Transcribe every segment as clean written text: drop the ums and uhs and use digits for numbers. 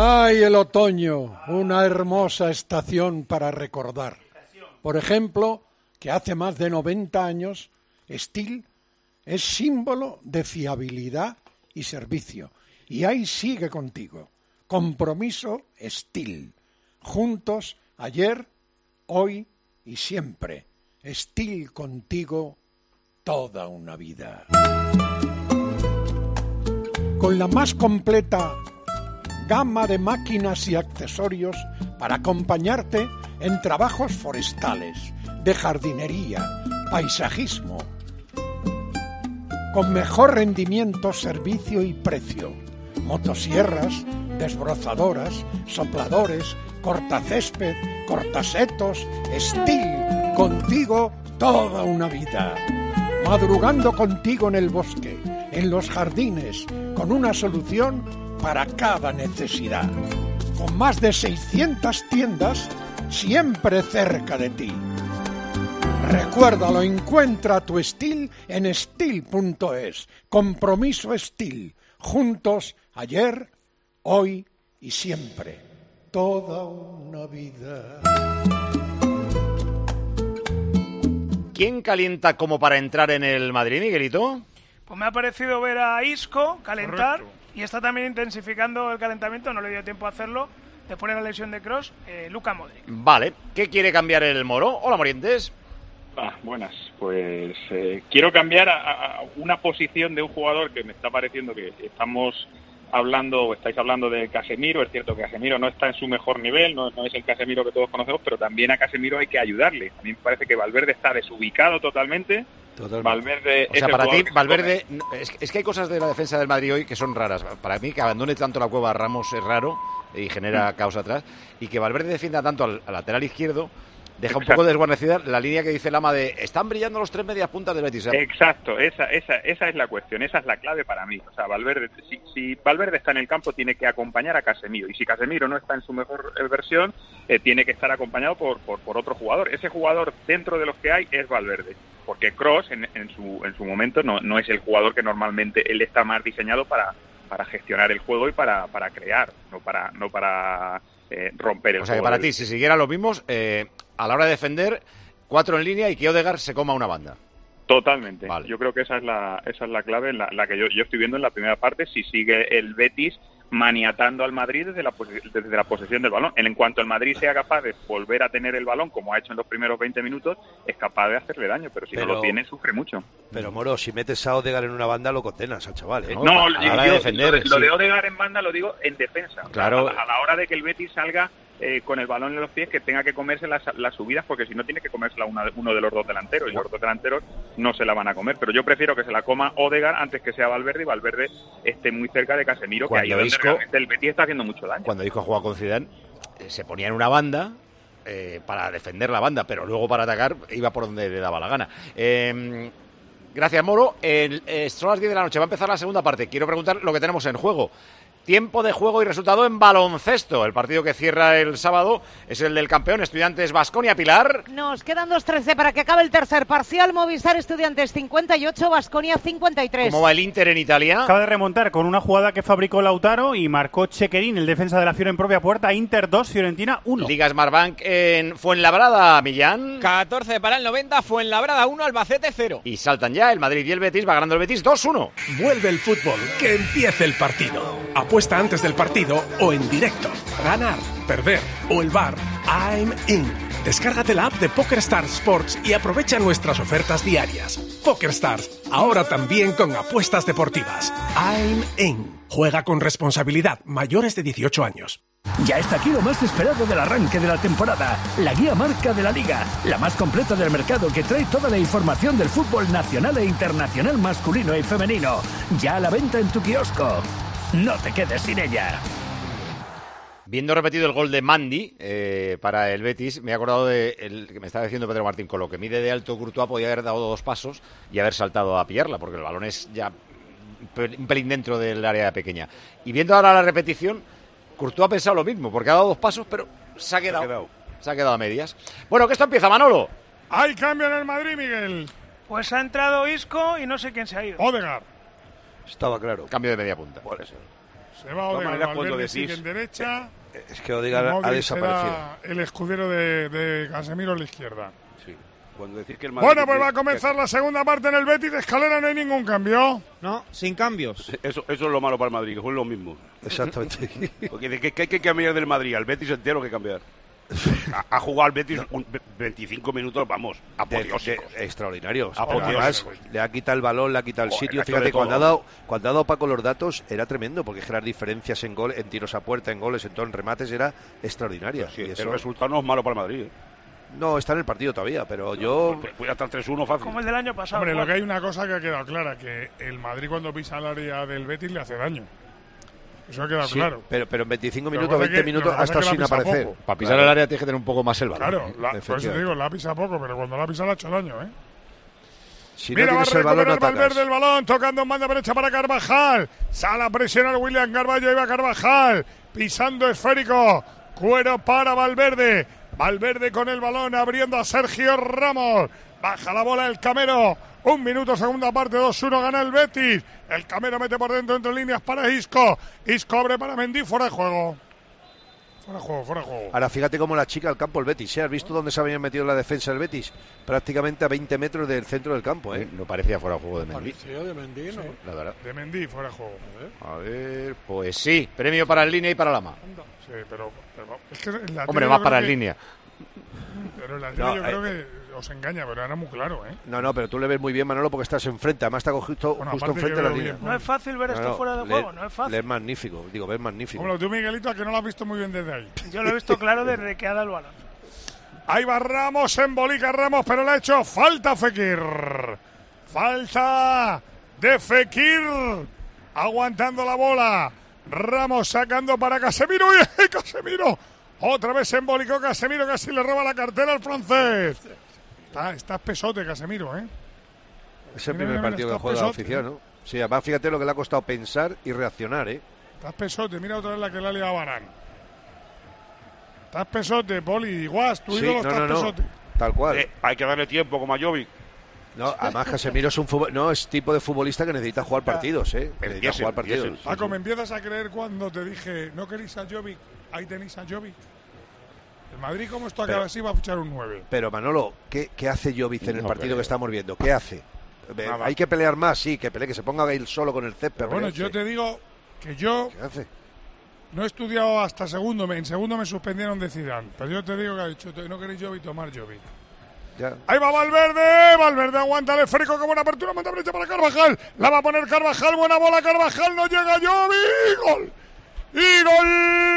¡Ay, el otoño! Una hermosa estación para recordar. Por ejemplo, que hace más de 90 años, Steel es símbolo de fiabilidad y servicio. Y ahí sigue contigo. Compromiso Steel. Juntos, ayer, hoy y siempre. Steel contigo toda una vida. Con la más completa gama de máquinas y accesorios para acompañarte en trabajos forestales, de jardinería, paisajismo, con mejor rendimiento, servicio y precio. Motosierras, desbrozadoras, sopladores, cortacésped, cortasetos, Steel, contigo toda una vida. Madrugando contigo en el bosque, en los jardines, con una solución para cada necesidad. Con más de 600 tiendas, siempre cerca de ti. Recuérdalo, encuentra tu Steel en Steel.es. Compromiso Steel. Juntos, ayer, hoy y siempre. Toda una vida. ¿Quién calienta como para entrar en el Madrid, Miguelito? Pues me ha parecido ver a Isco calentar. Correcto. Y está también intensificando el calentamiento, no le dio tiempo a hacerlo, después de la lesión de Kroos, Luka Modric. Vale, ¿qué quiere cambiar el Moro? Hola, Morientes. Buenas, pues quiero cambiar a una posición de un jugador que me está pareciendo que estáis hablando de Casemiro. Es cierto que Casemiro no está en su mejor nivel, no es el Casemiro que todos conocemos, pero también a Casemiro hay que ayudarle. A mí me parece que Valverde está desubicado totalmente. Valverde, o sea, para ti, Valverde, es que hay cosas de la defensa del Madrid hoy que son raras. Para mí, que abandone tanto la Cueva a Ramos es raro y genera caos atrás. Y que Valverde defienda tanto al lateral izquierdo deja un poco desguarnecida la línea que dice Lama de están brillando los tres medias puntas del Betis. Exacto, esa es la cuestión, esa es la clave para mí. O sea, Valverde, si Valverde está en el campo, tiene que acompañar a Casemiro. Y si Casemiro no está en su mejor versión, tiene que estar acompañado por otro jugador. Ese jugador dentro de los que hay es Valverde. Porque Kroos en su momento no es el jugador que normalmente él está más diseñado para gestionar el juego y para crear, no para romper el juego. O sea que para ti, si siguieran los mismos, a la hora de defender, 4 en línea y que Odegaard se coma una banda. Totalmente. Vale. Yo creo que esa es la clave, la que yo estoy viendo en la primera parte, si sigue el Betis maniatando al Madrid desde la posesión del balón. En cuanto el Madrid sea capaz de volver a tener el balón, como ha hecho en los primeros 20 minutos, es capaz de hacerle daño, pero si no lo tiene, sufre mucho. Pero, Moro, si metes a Odegaard en una banda, lo condenas al chaval, ¿eh? No, a la hora de defender, lo de Odegaard en banda lo digo en defensa. Claro. A la hora de que el Betis salga con el balón en los pies, que tenga que comerse las subidas, porque si no tiene que comérsela uno de los dos delanteros, y los dos delanteros no se la van a comer. Pero yo prefiero que se la coma Odegaard antes que sea Valverde, y Valverde esté muy cerca de Casemiro, que ahí es donde realmente el Betis está haciendo mucho daño. Cuando Isco jugaba con Zidane, se ponía en una banda para defender la banda, pero luego para atacar iba por donde le daba la gana. Gracias, Moro. Son las 10 de la noche, va a empezar la segunda parte. Quiero preguntar lo que tenemos en juego. Tiempo de juego y resultado en baloncesto. El partido que cierra el sábado es el del campeón Estudiantes Baskonia. Pilar. Nos quedan 2:13 para que acabe el tercer parcial. Movistar Estudiantes 58, Baskonia 53. ¿Cómo va el Inter en Italia? Acaba de remontar con una jugada que fabricó Lautaro y marcó Chequerín, el defensa de la Fiore en propia puerta. Inter 2, Fiorentina 1. Liga Smartbank en Fuenlabrada, Millán. 14 para el 90, Fuenlabrada 1, Albacete 0. Y saltan ya el Madrid y el Betis, va ganando el Betis 2-1. Vuelve el fútbol, que empiece el partido. Apuesta antes del partido o en directo. Ganar, perder o el VAR. I'm in. Descárgate la app de PokerStars Sports y aprovecha nuestras ofertas diarias. PokerStars, ahora también con apuestas deportivas. I'm in. Juega con responsabilidad, mayores de 18 años. Ya está aquí lo más esperado del arranque de la temporada, la guía marca de la Liga, la más completa del mercado que trae toda la información del fútbol nacional e internacional masculino y femenino. Ya a la venta en tu kiosco. No te quedes sin ella. Viendo repetido el gol de Mandy para el Betis, me he acordado de el que me estaba diciendo Pedro Martín, con lo que mide de alto Courtois podía haber dado 2 pasos y haber saltado a pillarla, porque el balón es ya un pelín dentro del área pequeña. Y viendo ahora la repetición, Courtois ha pensado lo mismo, porque ha dado 2 pasos, pero se ha quedado a medias. Bueno, que esto empieza, Manolo. Hay cambio en el Madrid, Miguel. Pues ha entrado Isco y no sé quién se ha ido. Odegaard. Estaba claro. Cambio de media punta. Puede ser. Se va Odegaard, Valverde sigue en derecha. Es que Odegaard ha desaparecido. El escudero de Casemiro a la izquierda. Sí. Cuando decir que el Madrid bueno, pues va a comenzar la segunda parte en el Betis. De Escalera no hay ningún cambio. No, sin cambios. Eso es lo malo para el Madrid, que jueguen lo mismo. Exactamente. Porque que hay que cambiar del Madrid al Betis entero que cambiar. Ha jugado al Betis 25 minutos, vamos, apoteósicos. Extraordinarios. Apoteósicos. Además, le ha quitado el balón, le ha quitado el sitio. el Fíjate, cuando ha dado Paco los datos, era tremendo, porque es que las diferencias en gol, en tiros a puerta, en goles, en todo, en remates, era extraordinaria. Sí, y eso... El resultado no es malo para el Madrid. No, está en el partido todavía, pero yo... Puede estar 3-1 fácil. Como el del año pasado. Hombre, lo que hay una cosa que ha quedado clara, que el Madrid cuando pisa el área del Betis le hace daño. Eso ha quedado claro. Pero en 25 minutos, 20 minutos, hasta sin aparecer. Poco. Para pisar el área tienes que tener un poco más el balón. Claro, por eso te digo, la pisa poco, pero cuando la pisa le ha hecho daño, ¿eh? Si mira, no va a recuperar no Valverde el balón, tocando en banda derecha para Carvajal. Sale a presionar William Carvalho, iba Carvajal, pisando esférico. Cuero para Valverde. Valverde con el balón, abriendo a Sergio Ramos. Baja la bola el Camero. 1 minuto, segunda parte, 2-1, gana el Betis. El Camero mete por dentro, entre líneas para Isco. Isco abre para Mendy, fuera de juego. Fuera de juego. Ahora fíjate cómo la chica al campo el Betis, ¿eh? ¿Has visto dónde se había metido la defensa del Betis? Prácticamente a 20 metros del centro del campo, ¿eh? No parecía fuera de juego de Mendy. Parecía de Mendy, ¿no? Sí, la verdad. De Mendy, fuera de juego. A ver, pues sí, premio para el Línea y para Lama. Sí, pero es que en la hombre, más para el Línea. Pero en la tele yo creo que os engaña, pero era muy claro, ¿eh? No, pero tú le ves muy bien, Manolo, porque estás enfrente. Además está justo enfrente de la línea. No es fácil ver esto fuera de juego, no es fácil. Es magnífico, ves magnífico. Hombre, tú, Miguelito, a que no lo has visto muy bien desde ahí. Yo lo he visto claro desde que ha dado el balón. Ahí va Ramos, embolica Ramos, pero le ha hecho falta Fekir. Falta de Fekir. Aguantando la bola. Ramos sacando para Casemiro. ¡Y Casemiro! Otra vez se embolicó Casemiro, casi le roba la cartera al francés. Está pesote Casemiro, ¿eh? Es el primer partido que juega oficial, ¿no? Sí, además fíjate lo que le ha costado pensar y reaccionar, ¿eh? Estás pesote, mira otra vez la que le ha liado a Varán. Estás pesote, Poli, Guas, tu ídolo estás pesote. Tal cual. Hay que darle tiempo como a Jovic. No, además Casemiro es tipo de futbolista que necesita jugar partidos, ¿eh? Necesita jugar partidos. Paco, ¿me empiezas a creer cuando te dije no queréis a Jovic? Ahí tenéis a Jovic. El Madrid, como esto acaba así, va a fichar un 9. Pero Manolo, ¿qué hace Jovic en el partido que estamos viendo? ¿Qué hace? Hay que pelear más, sí, que pelee, que se ponga él solo con el césped. Pero bueno, yo te digo que yo ¿qué hace? No he estudiado hasta segundo, en segundo me suspendieron de Zidane, pero yo te digo que ha dicho, no queréis Jovic, tomar Jovic. Ya. Ahí va Valverde aguanta el esférico, con buena apertura, manda brecha para Carvajal, la va a poner Carvajal, buena bola Carvajal, no llega Jovic, gol, y gol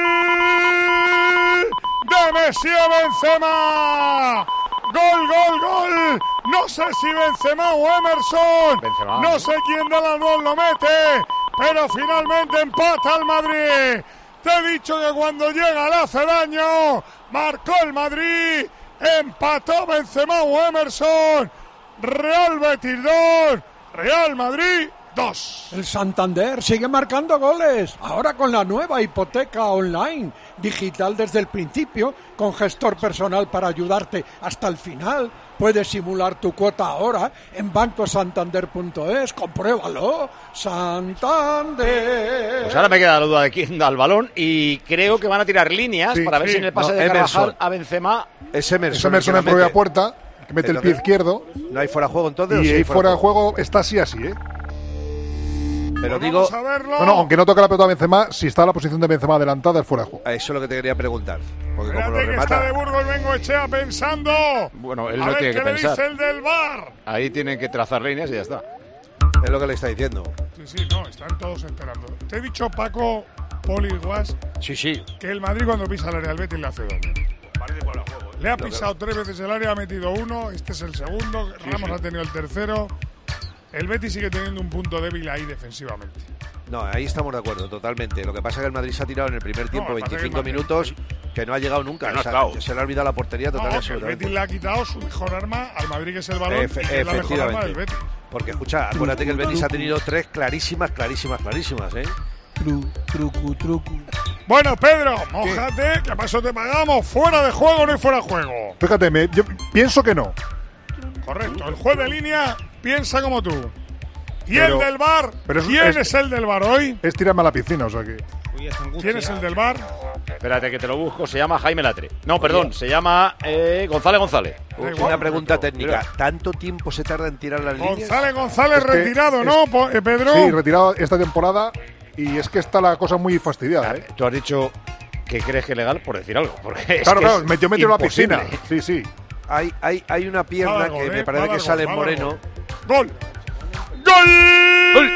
de Messi a Benzema, gol, no sé si Benzema o Emerson, no sé quién de las dos lo mete, pero finalmente empata el Madrid. Te he dicho que cuando llega le hace daño, marcó el Madrid, empató Benzema o Emerson, Real Betis 2, Real Madrid 2. El Santander sigue marcando goles, ahora con la nueva hipoteca online, digital desde el principio, con gestor personal para ayudarte hasta el final. Puedes simular tu cuota ahora en bancosantander.es, compruébalo. Santander. Pues ahora me queda la duda de quién da el balón y creo que van a tirar líneas para ver si en el pase de Carvajal a Benzema. Es Emerson en propia puerta, que mete el pie izquierdo. No hay fuera de juego entonces. Y ahí fuera de juego está así, ¿eh? Pero digo, bueno, aunque no toca la pelota a Benzema, si está la posición de Benzema adelantada, es fuera de juego. Eso es lo que te quería preguntar. Porque como lo remata, que está de Burgos Bengoechea pensando. Bueno, él no tiene que pensar. Le dice el del VAR. Ahí tienen que trazar líneas y ya está. Es lo que le está diciendo. Sí, no, están todos esperando. Te he dicho, Paco, Poli y Guas, sí, que el Madrid cuando pisa el área al Betis le hace daño. Le ha pisado 3 veces el área, ha metido 1, este es el segundo, Ramos ha tenido el tercero. El Betis sigue teniendo un punto débil ahí defensivamente. No, ahí estamos de acuerdo, totalmente. Lo que pasa es que el Madrid se ha tirado en el primer tiempo 25 minutos que no ha llegado nunca. Se le ha olvidado la portería total. El Betis le ha quitado su mejor arma al Madrid, que es el balón, y es la mejor arma del Betis. Porque, escucha, acuérdate que el Betis ha tenido 3 clarísimas, ¿eh? Truco. Bueno, Pedro, mójate, que paso te pagamos. ¿Fuera de juego o no hay fuera de juego? Fíjate, yo pienso que no. Correcto, el juez de línea piensa como tú. ¿Y el del VAR? ¿Quién es el del VAR hoy? Es tirarme a la piscina, o sea que... ¿Quién es el del VAR? Espérate que te lo busco, se llama Jaime Latre. No, perdón, se llama González. Una pregunta técnica. ¿Tanto tiempo se tarda en tirar las líneas? González retirado, ¿no, Pedro? Sí, retirado esta temporada y es que está la cosa muy fastidiada. Tú has dicho que crees que es legal por decir algo. Porque claro, metió a la piscina. Sí. Hay una pierna que me parece que sale Moreno. ¡Gol! ¡Gol!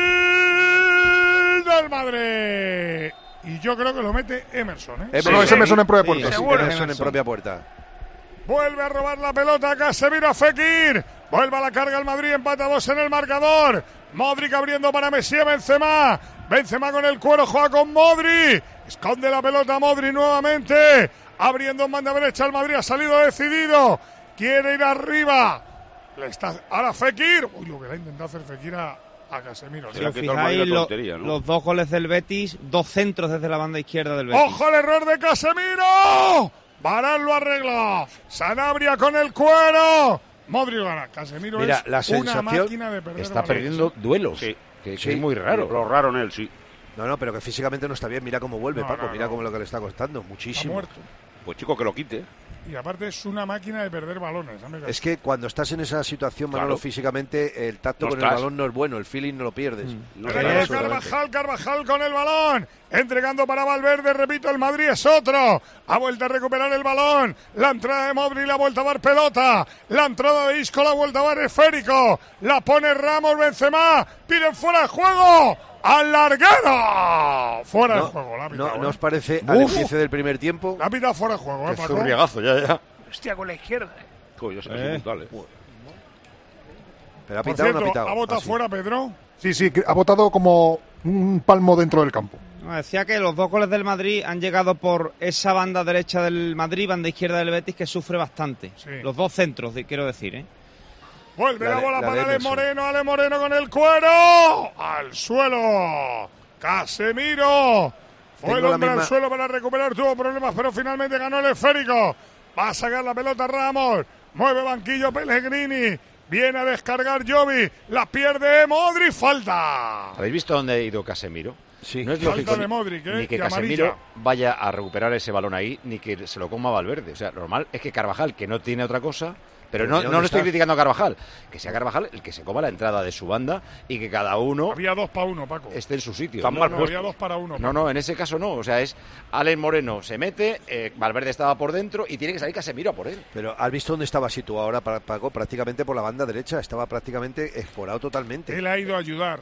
¡Del Madrid! Y yo creo que lo mete Emerson, ¿eh? No, es Emerson en propia puerta. Sí, Emerson en propia puerta. Vuelve a robar la pelota Casemiro a Fekir. Vuelve a la carga el Madrid, empata 2 en el marcador. Modric abriendo para Messi, Benzema. Benzema con el cuero, juega con Modric. Esconde la pelota Modric nuevamente. Abriendo en banda derecha el Madrid, ha salido decidido. Quiere ir arriba. Ahora Fekir. Uy, lo que le ha intentado hacer Fekir a Casemiro. Si os fijáis, los 2 goles del Betis, 2 centros desde la banda izquierda del Betis. ¡Ojo al error de Casemiro! Varane lo arregla. Sanabria con el cuero. Modric gana. Casemiro. Mira, es la sensación una máquina de perder. Está perdiendo duelos. Sí. Que es muy raro. Lo raro en él, sí. No, pero que físicamente no está bien. Mira cómo vuelve, Paco. Mira cómo lo que le está costando. Muchísimo. Está muerto. Pues chico, que lo quite. Y aparte es una máquina de perder balones. Es que cuando estás en esa situación, Manolo, físicamente el tacto con el balón no es bueno, el feeling no lo pierdes. Carvajal con el balón, entregando para Valverde, repito, el Madrid es otro. Ha vuelto a recuperar el balón, la entrada de Modric, la vuelta a dar pelota, la entrada de Isco, la vuelta a dar esférico, la pone Ramos, Benzema, piden fuera de juego. ¡Al larguero! Fuera de juego, la ha pitado. ¿No os parece al inicio del primer tiempo? La ha pitado fuera de juego, Paco. Zurriagazo, ya. Hostia, con la izquierda. Yo sé que es brutal, Pero ha pitado o no ha pitado. ¿Ha votado fuera, Pedro? Sí, ha votado como un palmo dentro del campo. No, decía que los 2 goles del Madrid han llegado por esa banda derecha del Madrid, banda izquierda del Betis, que sufre bastante. Sí. Los 2 centros, quiero decir, Vuelve la bola para Ale Moreno con el cuero. Al suelo. Casemiro. Fue el hombre al suelo para recuperar. Tuvo problemas, pero finalmente ganó el esférico. Va a sacar la pelota Ramos. Mueve banquillo Pellegrini. Viene a descargar Jovi. La pierde Modric. Falta. ¿Habéis visto dónde ha ido Casemiro? Sí. No es lógico de Modric, ni que Casemiro vaya a recuperar ese balón ahí, ni que se lo coma Valverde. O sea, normal es que Carvajal, que no tiene otra cosa... Pero no le estoy criticando a Carvajal. Que sea Carvajal el que se coma la entrada de su banda y que cada uno... Había 2 para 1, Paco. Esté en su sitio. Había 2 para 1. Paco. No, en ese caso no. O sea, es Alen Moreno se mete, Valverde estaba por dentro y tiene que salir Casemiro a por él. Pero ¿has visto dónde estaba situado ahora, Paco? Prácticamente por la banda derecha. Estaba prácticamente explorado totalmente. Él ha ido a ayudar.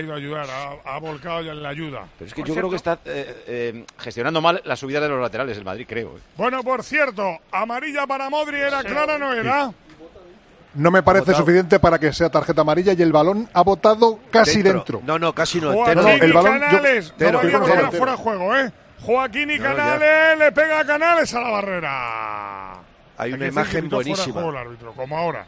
Ha volcado ya en la ayuda. Pero es que yo creo que está gestionando mal la subida de los laterales el Madrid, creo. Bueno, por cierto, amarilla para Modric, ¿era clara o no era? No me parece suficiente para que sea tarjeta amarilla y el balón ha botado casi dentro. No, casi no. Joaquín y Canales. No fuera de juego, Joaquín y Canales le pega a Canales a la barrera. Hay una imagen buenísima. Fuera de juego el árbitro, como ahora.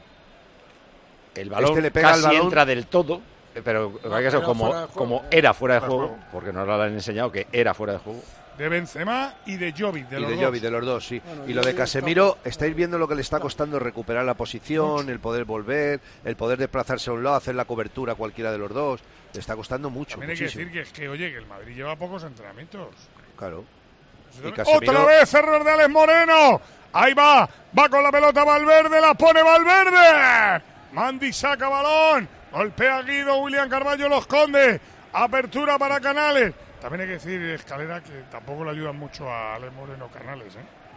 El balón le pega casi entra del todo, pero hay que ser como era fuera de juego, porque no lo han enseñado que era fuera de juego. De Benzema y de Jovi, de los dos, sí. Y lo de Casemiro, estáis viendo lo que le está costando recuperar la posición, el poder volver, el poder desplazarse a un lado, hacer la cobertura a cualquiera de los dos. Le está costando mucho. También hay que decir que el Madrid lleva pocos entrenamientos. Claro. Otra vez error de Alex Moreno. Ahí va con la pelota Valverde, la pone Valverde. Mandi saca balón, golpea a Guido, William Carvalho lo esconde. Apertura para Canales. También hay que decir, Escalera, que tampoco le ayudan mucho a Alex Moreno Canales,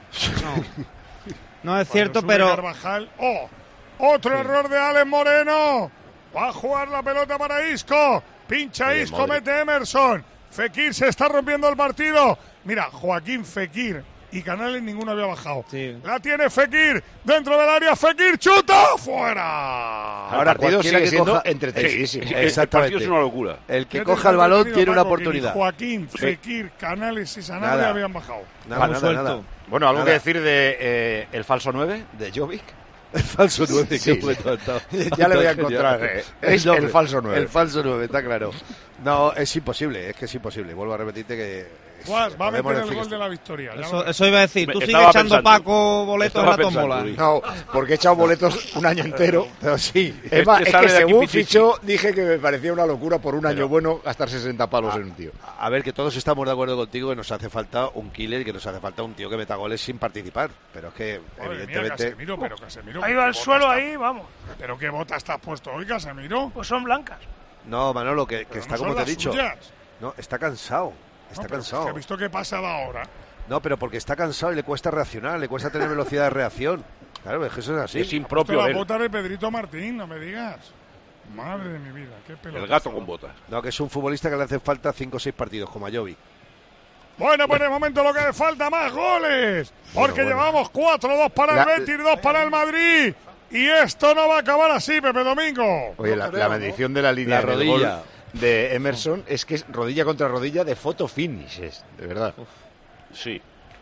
No es cierto, pero... Carvajal, otro error de Alex Moreno. Va a jugar la pelota para Isco. Pincha Isco, mete Emerson. Fekir se está rompiendo el partido. Mira, Joaquín, Fekir y Canales ninguno había bajado. Sí. La tiene Fekir dentro del área. Fekir chuta fuera. Ahora el partido sigue siendo entretenidísimo. Exactamente. El partido es una locura. El que coja el balón tiene una oportunidad. Joaquín, Fekir, Canales y Sanabria habían bajado. Nada. Bueno, algo que decir de el falso 9 de Jovic. El falso 9, sí. Ya le voy a encontrar. Es el falso 9. El falso 9, está claro. No, es imposible, Vuelvo a repetirte que Guas, va a meter el decir gol que de la victoria. Eso iba a decir. Tú sigues Estaba echando pensando. Paco boletos en la tómbola. No, porque he echado boletos un año entero. Pero sí. Es más, es sale que de aquí según pichichi. fichó, dije que me parecía una locura por un año bueno gastar 60 palos en un tío. A ver, que todos estamos de acuerdo contigo que nos hace falta un killer y que nos hace falta un tío que meta goles sin participar. Pero es que, Madre mía, evidentemente... Casemiro, Ha ¿qué ido al bota suelo está- ahí, vamos. ¿Pero qué bota estás puesto hoy, Casemiro? Pues son blancas. No, Manolo, que Pero está no son como te he las dicho. suyas. No, está cansado. No, Está pero cansado. es que he visto qué pasa ahora. No, pero porque está cansado y le cuesta reaccionar, le cuesta tener velocidad de reacción. Claro, es que eso es así. Es impropio Esto de la él. bota de Pedrito Martín, no me digas. Madre de mi vida, qué pelota. El gato con botas. No, que es un futbolista que le hace falta 5 o 6 partidos, como a Jovic. Bueno, pues de momento lo que le falta más goles. Porque Bueno. llevamos 4-2 para el Betis, 2 para el Madrid. Y esto no va a acabar así, Pepe Domingo. Oye, la medición de la línea La del rodilla. gol de Emerson es que es rodilla contra rodilla de photo finish, de verdad. Sí.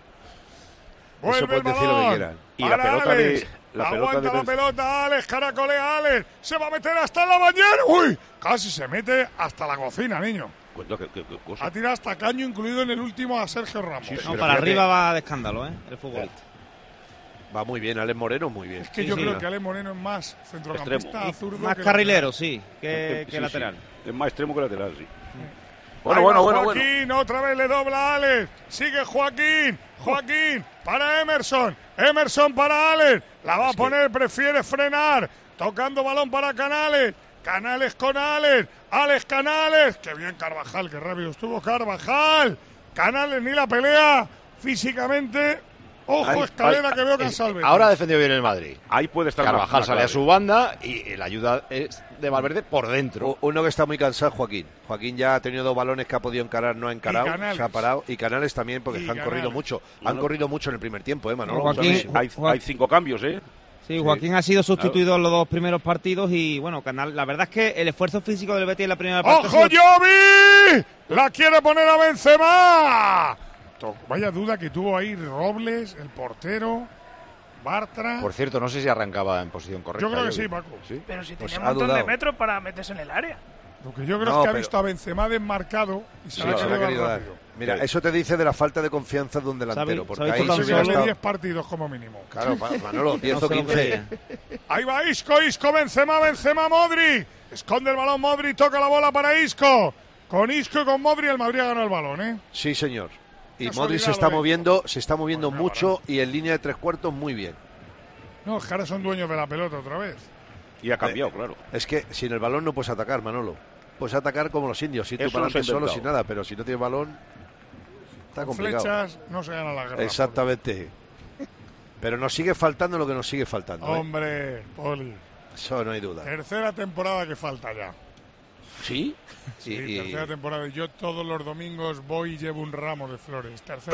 Vuelve Eso el pueden decir lo que balón. quieran. Y la Para pelota Alex. de... La pelota Aguanta de la pelota, Alex, caracolea Alex. Se va a meter hasta la bañera. Uy, casi se mete hasta la cocina, niño. Cuenta qué cosa. Ha tirado hasta caño, incluido en el último a Sergio Ramos. Sí, sí. No, Pero para fíjate- arriba va de escándalo, el futbolista. Va muy bien, Alex Moreno, muy bien. Es que Sí, yo sí. creo que Ale Moreno es más centrocampista Extremo. zurdo. Más que carrilero, sí, Sí, que lateral. sí. Es más extremo que lateral, sí. Ahí Bueno, va bueno. Joaquín, otra vez le dobla a Alex. Sigue Joaquín. Joaquín para Emerson. Emerson para Alex. La va a poner, prefiere frenar. Tocando balón para Canales. Canales con Alex. Alex Canales. Qué bien Carvajal, qué rápido estuvo Carvajal. Canales ni la pelea. Físicamente. Ojo, Escalera, que veo cansado al Betis. Ahora ha defendido bien el Madrid. Ahí puede estar Carvajal la sale clave. a su banda y la ayuda es de Valverde por dentro. Uno que está muy cansado, Joaquín. Joaquín ya ha tenido 2 balones que ha podido encarar, no ha encarado, Canales. se ha parado. Y Canales también, porque Y han corrido Canales. mucho. Han Bueno. corrido mucho en el primer tiempo, Manolo. Joaquín- ¿Sabes? Hay 5 cambios, ¿eh? Sí, Joaquín ha sido sustituido en los 2 primeros partidos y, bueno, Canal, la verdad es que el esfuerzo físico del Betis en la primera parte... ¡Ojo, ha sido- Jovi! ¡La quiere poner a Benzema! Vaya duda que tuvo ahí Robles, el portero, Bartra. Por cierto, no sé si arrancaba en posición correcta. Yo creo que Jovi. sí, Paco. ¿Sí? Pero si Pues tenía ha un montón de dudado. metros para meterse en el área. Lo que yo creo No, es que ha pero- visto a Benzema desmarcado y se Sí, la ha se la ha querido querido dar dar. rápido. Mira, Sí. eso te dice de la falta de confianza de un delantero. ¿Sabe- Porque sabe ahí total se Eso hubiera darle solo? 10 estado... partidos como mínimo. Claro, Manolo, 10 No o se lo 15. creía. Ahí va Isco, Benzema, Modri. Esconde el balón Modri, toca la bola para Isco. Con Isco y con Modri el Madrid ha ganado el balón, ¿eh? Sí, señor. Y Casualidad Modric se lo está de- moviendo Pues mira, mucho y en línea de 3/4 muy bien. No, es que ahora son dueños de la pelota otra vez. Y ha cambiado, claro. Es que sin el balón no puedes atacar, Manolo. Puedes atacar como los indios, si tú Eso para nos ha adelante solo, inventado. sin nada, pero si no tienes balón, está Con complicado. flechas no se gana la guerra. Exactamente. Pero nos sigue faltando lo que nos sigue faltando. ¿eh? Hombre, Poli. Eso no hay duda. Tercera temporada que falta ya. ¿Sí? Sí, Y- tercera temporada. Yo todos los domingos voy y llevo un ramo de flores. Tercera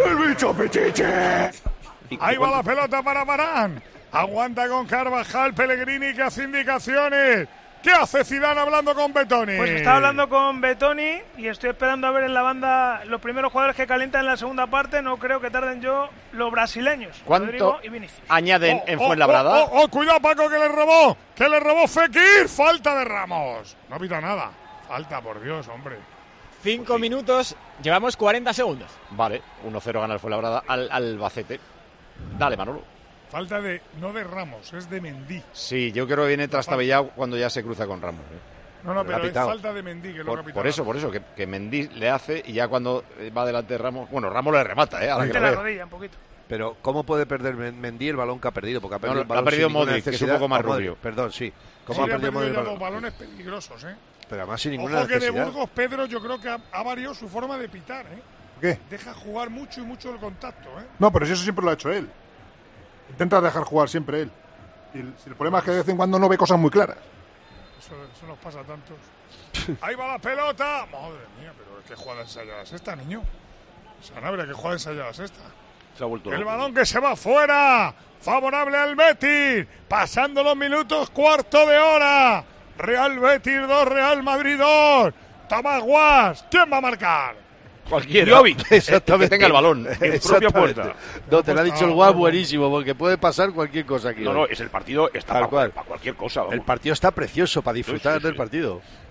Ahí va la pelota para Varane. Aguanta con Carvajal, Pellegrini que hace indicaciones. ¿Qué hace Zidane hablando con Betoni? Pues está hablando con Betoni y estoy esperando a ver en la banda los primeros jugadores que calientan en la segunda parte. No creo que tarden yo los brasileños, ¿Cuánto Rodrigo y Vinicius. añaden en Fuenlabrada? Cuidado, Paco, que le robó. Que le robó Fekir. Falta de Ramos. No pita nada. Falta, por Dios, hombre. 5 minutos, llevamos 40 segundos. Vale, 1-0 gana el Fuenlabrada al Albacete. Dale, Manolo. Falta de, no de Ramos, es de Mendy. Sí, yo creo que viene trastabillado cuando ya se cruza con Ramos. No, no, Le ha pero es pitado. falta de Mendy que lo ha pitado. Por eso, que Mendy le hace y ya cuando va delante de Ramos... Bueno, Ramos le remata, ahora que Mete lo la veo. rodilla un poquito. Pero ¿cómo puede perder Mendy el balón que ha perdido? Porque ha perdido No, el lo ha balón perdido sin ninguna Modric, que es un necesidad. poco más Ah, Modric, rubio. Perdón, sí. ¿Cómo Sí, ha le ha perdido perdido Modric el ya balón? dos balones peligrosos, ¿eh? Pero además sin ninguna Ojo que de necesidad. Burgos, Pedro, yo creo que ha variado su forma de pitar, ¿eh? ¿Qué? Deja jugar mucho y mucho el contacto, ¿eh? No, pero si eso siempre lo ha hecho él. Intenta dejar jugar siempre él. Y el problema es que de vez en cuando no ve cosas muy claras. Eso nos pasa a tantos. Ahí va la pelota. Madre mía, pero qué jugada ensayada es esta, niño. Sanabria, qué jugada ensayada es esta. Se ha vuelto El loco. balón que se va fuera. Favorable al Betis. Pasando los minutos, cuarto de hora. Real Betis 2, Real Madrid 2. Tomás Guas. ¿Quién va a marcar? Cualquiera. Jovic. Exactamente. Que tenga el balón. En propia puerta. No, te lo ha dicho el guau buenísimo, porque puede pasar cualquier cosa aquí. No, hoy. no, es el partido, está Tal para cual. cualquier cosa. Vamos. El partido está precioso para disfrutar Sí, sí, del sí. partido.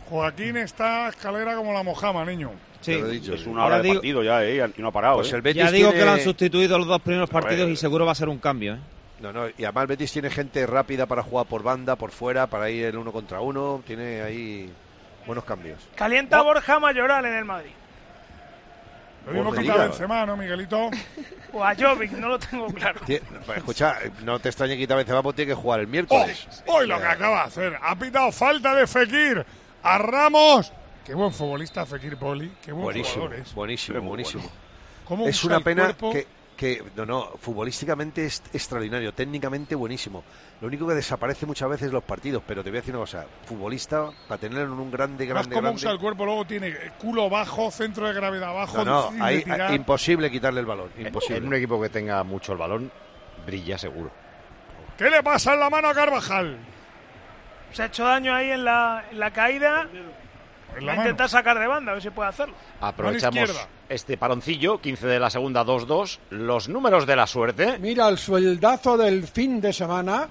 Joaquín está escalera como la mojama, niño. Sí, es una hora de partido ya, y no ha parado. Pues el Betis ya digo tiene... que lo han sustituido los 2 primeros partidos y seguro va a ser un cambio. No, y además el Betis tiene gente rápida para jugar por banda, por fuera, para ir el 1 contra 1. Tiene ahí buenos cambios. Calienta Borja Mayoral en el Madrid. Lo mismo quita a Benzema, ¿no, Miguelito? O a Jovic, no lo tengo claro. Escucha, no te extrañe quitar a Benzema porque tiene que jugar el miércoles. Hoy lo que acaba de hacer. Ha pitado falta de Fekir a Ramos. Qué buen futbolista Fekir Poli. Qué buen jugador es. Buenísimo. ¿Cómo Es usa una el pena cuerpo? que futbolísticamente es extraordinario, técnicamente buenísimo. Lo único que desaparece muchas veces los partidos, pero te voy a decir una cosa, futbolista, para tenerlo en un grande. Cómo usa el cuerpo, luego tiene culo bajo, centro de gravedad bajo. Ahí imposible quitarle el balón, imposible. En un equipo que tenga mucho el balón, brilla seguro. ¿Qué le pasa en la mano a Carvajal? Se ha hecho daño ahí en la caída. Va a intentar sacar de banda, a ver si puede hacerlo. Aprovechamos este paroncillo, 15 de la segunda, 2-2. Los números de la suerte. Mira, el sueldazo del fin de semana,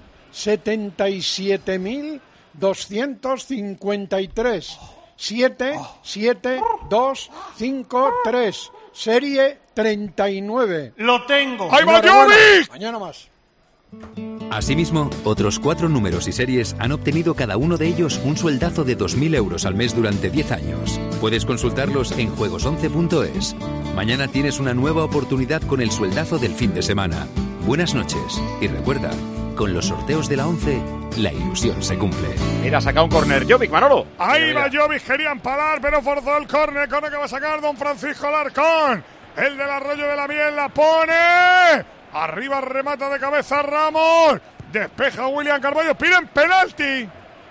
77.253. 7, 7, 2, 5, 3. Serie 39. ¡Lo tengo! ¡Ahí va Jovic! Mañana más. Asimismo, otros 4 números y series han obtenido cada uno de ellos un sueldazo de 2.000 euros al mes durante 10 años. Puedes consultarlos en juegos11.es. Mañana tienes una nueva oportunidad con el sueldazo del fin de semana. Buenas noches y recuerda, con los sorteos de la 11, la ilusión se cumple. Mira, saca un córner Jovic, Manolo. Ahí va Jovic, quería empalar, pero forzó el córner que va a sacar don Francisco Alarcón. El del Arroyo de la Miel la pone. Arriba remata de cabeza Ramos. Despeja William Carballo. Piden penalti.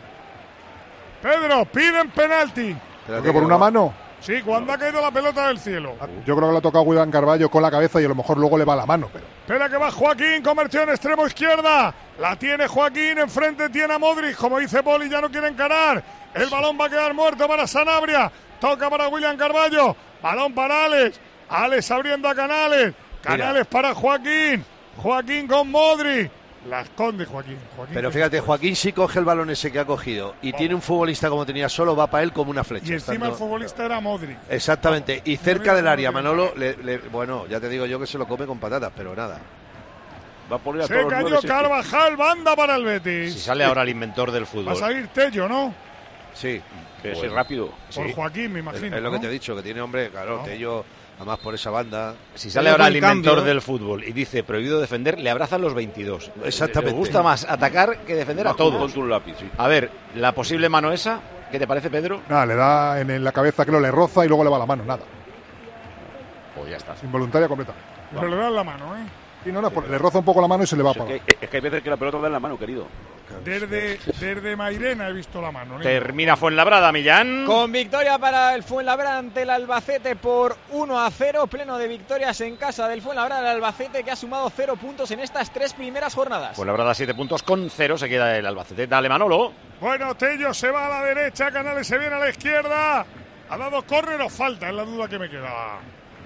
Pedro, piden penalti. ¿Creo que por una mano? Sí, cuando ha caído la pelota del cielo. Yo creo que le ha tocado a William Carballo con la cabeza y a lo mejor luego le va la mano. Pero... Espera que va Joaquín, convertido en extremo izquierda. La tiene Joaquín, enfrente tiene a Modric. Como dice Poli, ya no quiere encarar. El balón va a quedar muerto para Sanabria. Toca para William Carballo. Balón para Alex. Alex abriendo a Canales. Canales para Joaquín. Joaquín con Modric. La esconde Joaquín. Pero fíjate, Joaquín sí coge el balón ese que ha cogido y tiene un futbolista como tenía solo, va para él como una flecha. Y encima el futbolista era Modric. Exactamente. Y cerca del área, Manolo, bueno, ya te digo yo que se lo come con patatas, pero nada. Va a poner a se cayó Carvajal, banda para el Betis. Si sale ahora el inventor del fútbol. Va a salir Tello, ¿no? Sí. Que es rápido. Por Joaquín, me imagino. Es lo que te he dicho, que tiene hombre, claro, Tello... Además por esa banda. Si sale ahora el inventor del fútbol y dice prohibido defender, le abrazan los 22. Exactamente. Le gusta más atacar que defender a todos. Con tu lápiz, sí. A ver, la posible mano esa, ¿qué te parece, Pedro? Nada, le da en la cabeza, creo, le roza y luego le va la mano, nada. Pues ya está. Involuntaria completa. Pero le da la mano, ¿eh? Sí, no, le roza un poco la mano y se le va para. Es que hay veces que la pelota da en la mano, querido. Desde Mairena he visto la mano. Termina Fuenlabrada, Millán. Con victoria para el Fuenlabrada ante el Albacete por 1-0. Pleno de victorias en casa del Fuenlabrada. El Albacete que ha sumado 0 puntos en estas 3 primeras jornadas. Fuenlabrada 7 puntos con 0. Se queda el Albacete. Dale, Manolo. Bueno, Tello se va a la derecha. Canales se viene a la izquierda. Ha dado córner o falta. Es la duda que me queda.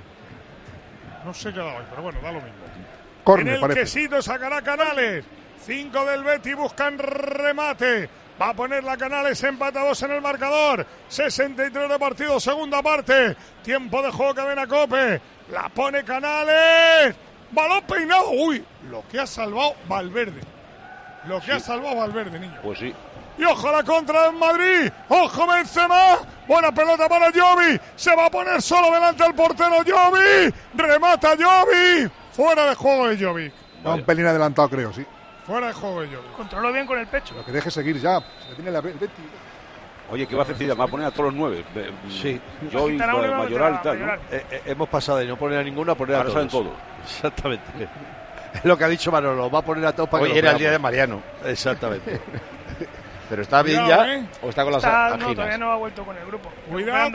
No sé qué ha dado hoy, pero bueno, da lo mismo. Córner, en el parece. quesito sacará Canales. 5 del Betis, buscan remate. Va a poner la Canales, empata 2 en el marcador. 63 de partido, segunda parte. Tiempo de juego que ven a Cope. La pone Canales. Balón peinado. Uy, lo que ha salvado Valverde. Lo que ha salvado Valverde, niño. Pues sí. Y ojo a la contra en Madrid. Ojo Benzema. Buena pelota para Jovic. Se va a poner solo delante del portero Jovic. Remata Jovic. Fuera de juego de Jovic. Va un pelín adelantado, creo, sí. Fuera de juego de Jovic. Controló bien con el pecho. Lo que deje seguir ya. Se tiene el Betis. Oye, ¿qué va a hacer? Va a poner a todos los 9. Sí. Yo y Mayoral y tal, ¿no? Hemos pasado de no poner a ninguno a poner a todos. Todo. Exactamente. Es lo que ha dicho Manolo. Va a poner a todos para Hoy que era el día de Mariano. Exactamente. Pero está bien ya. ¿O está con las anginas? No, todavía no ha vuelto con el grupo. Cuidado.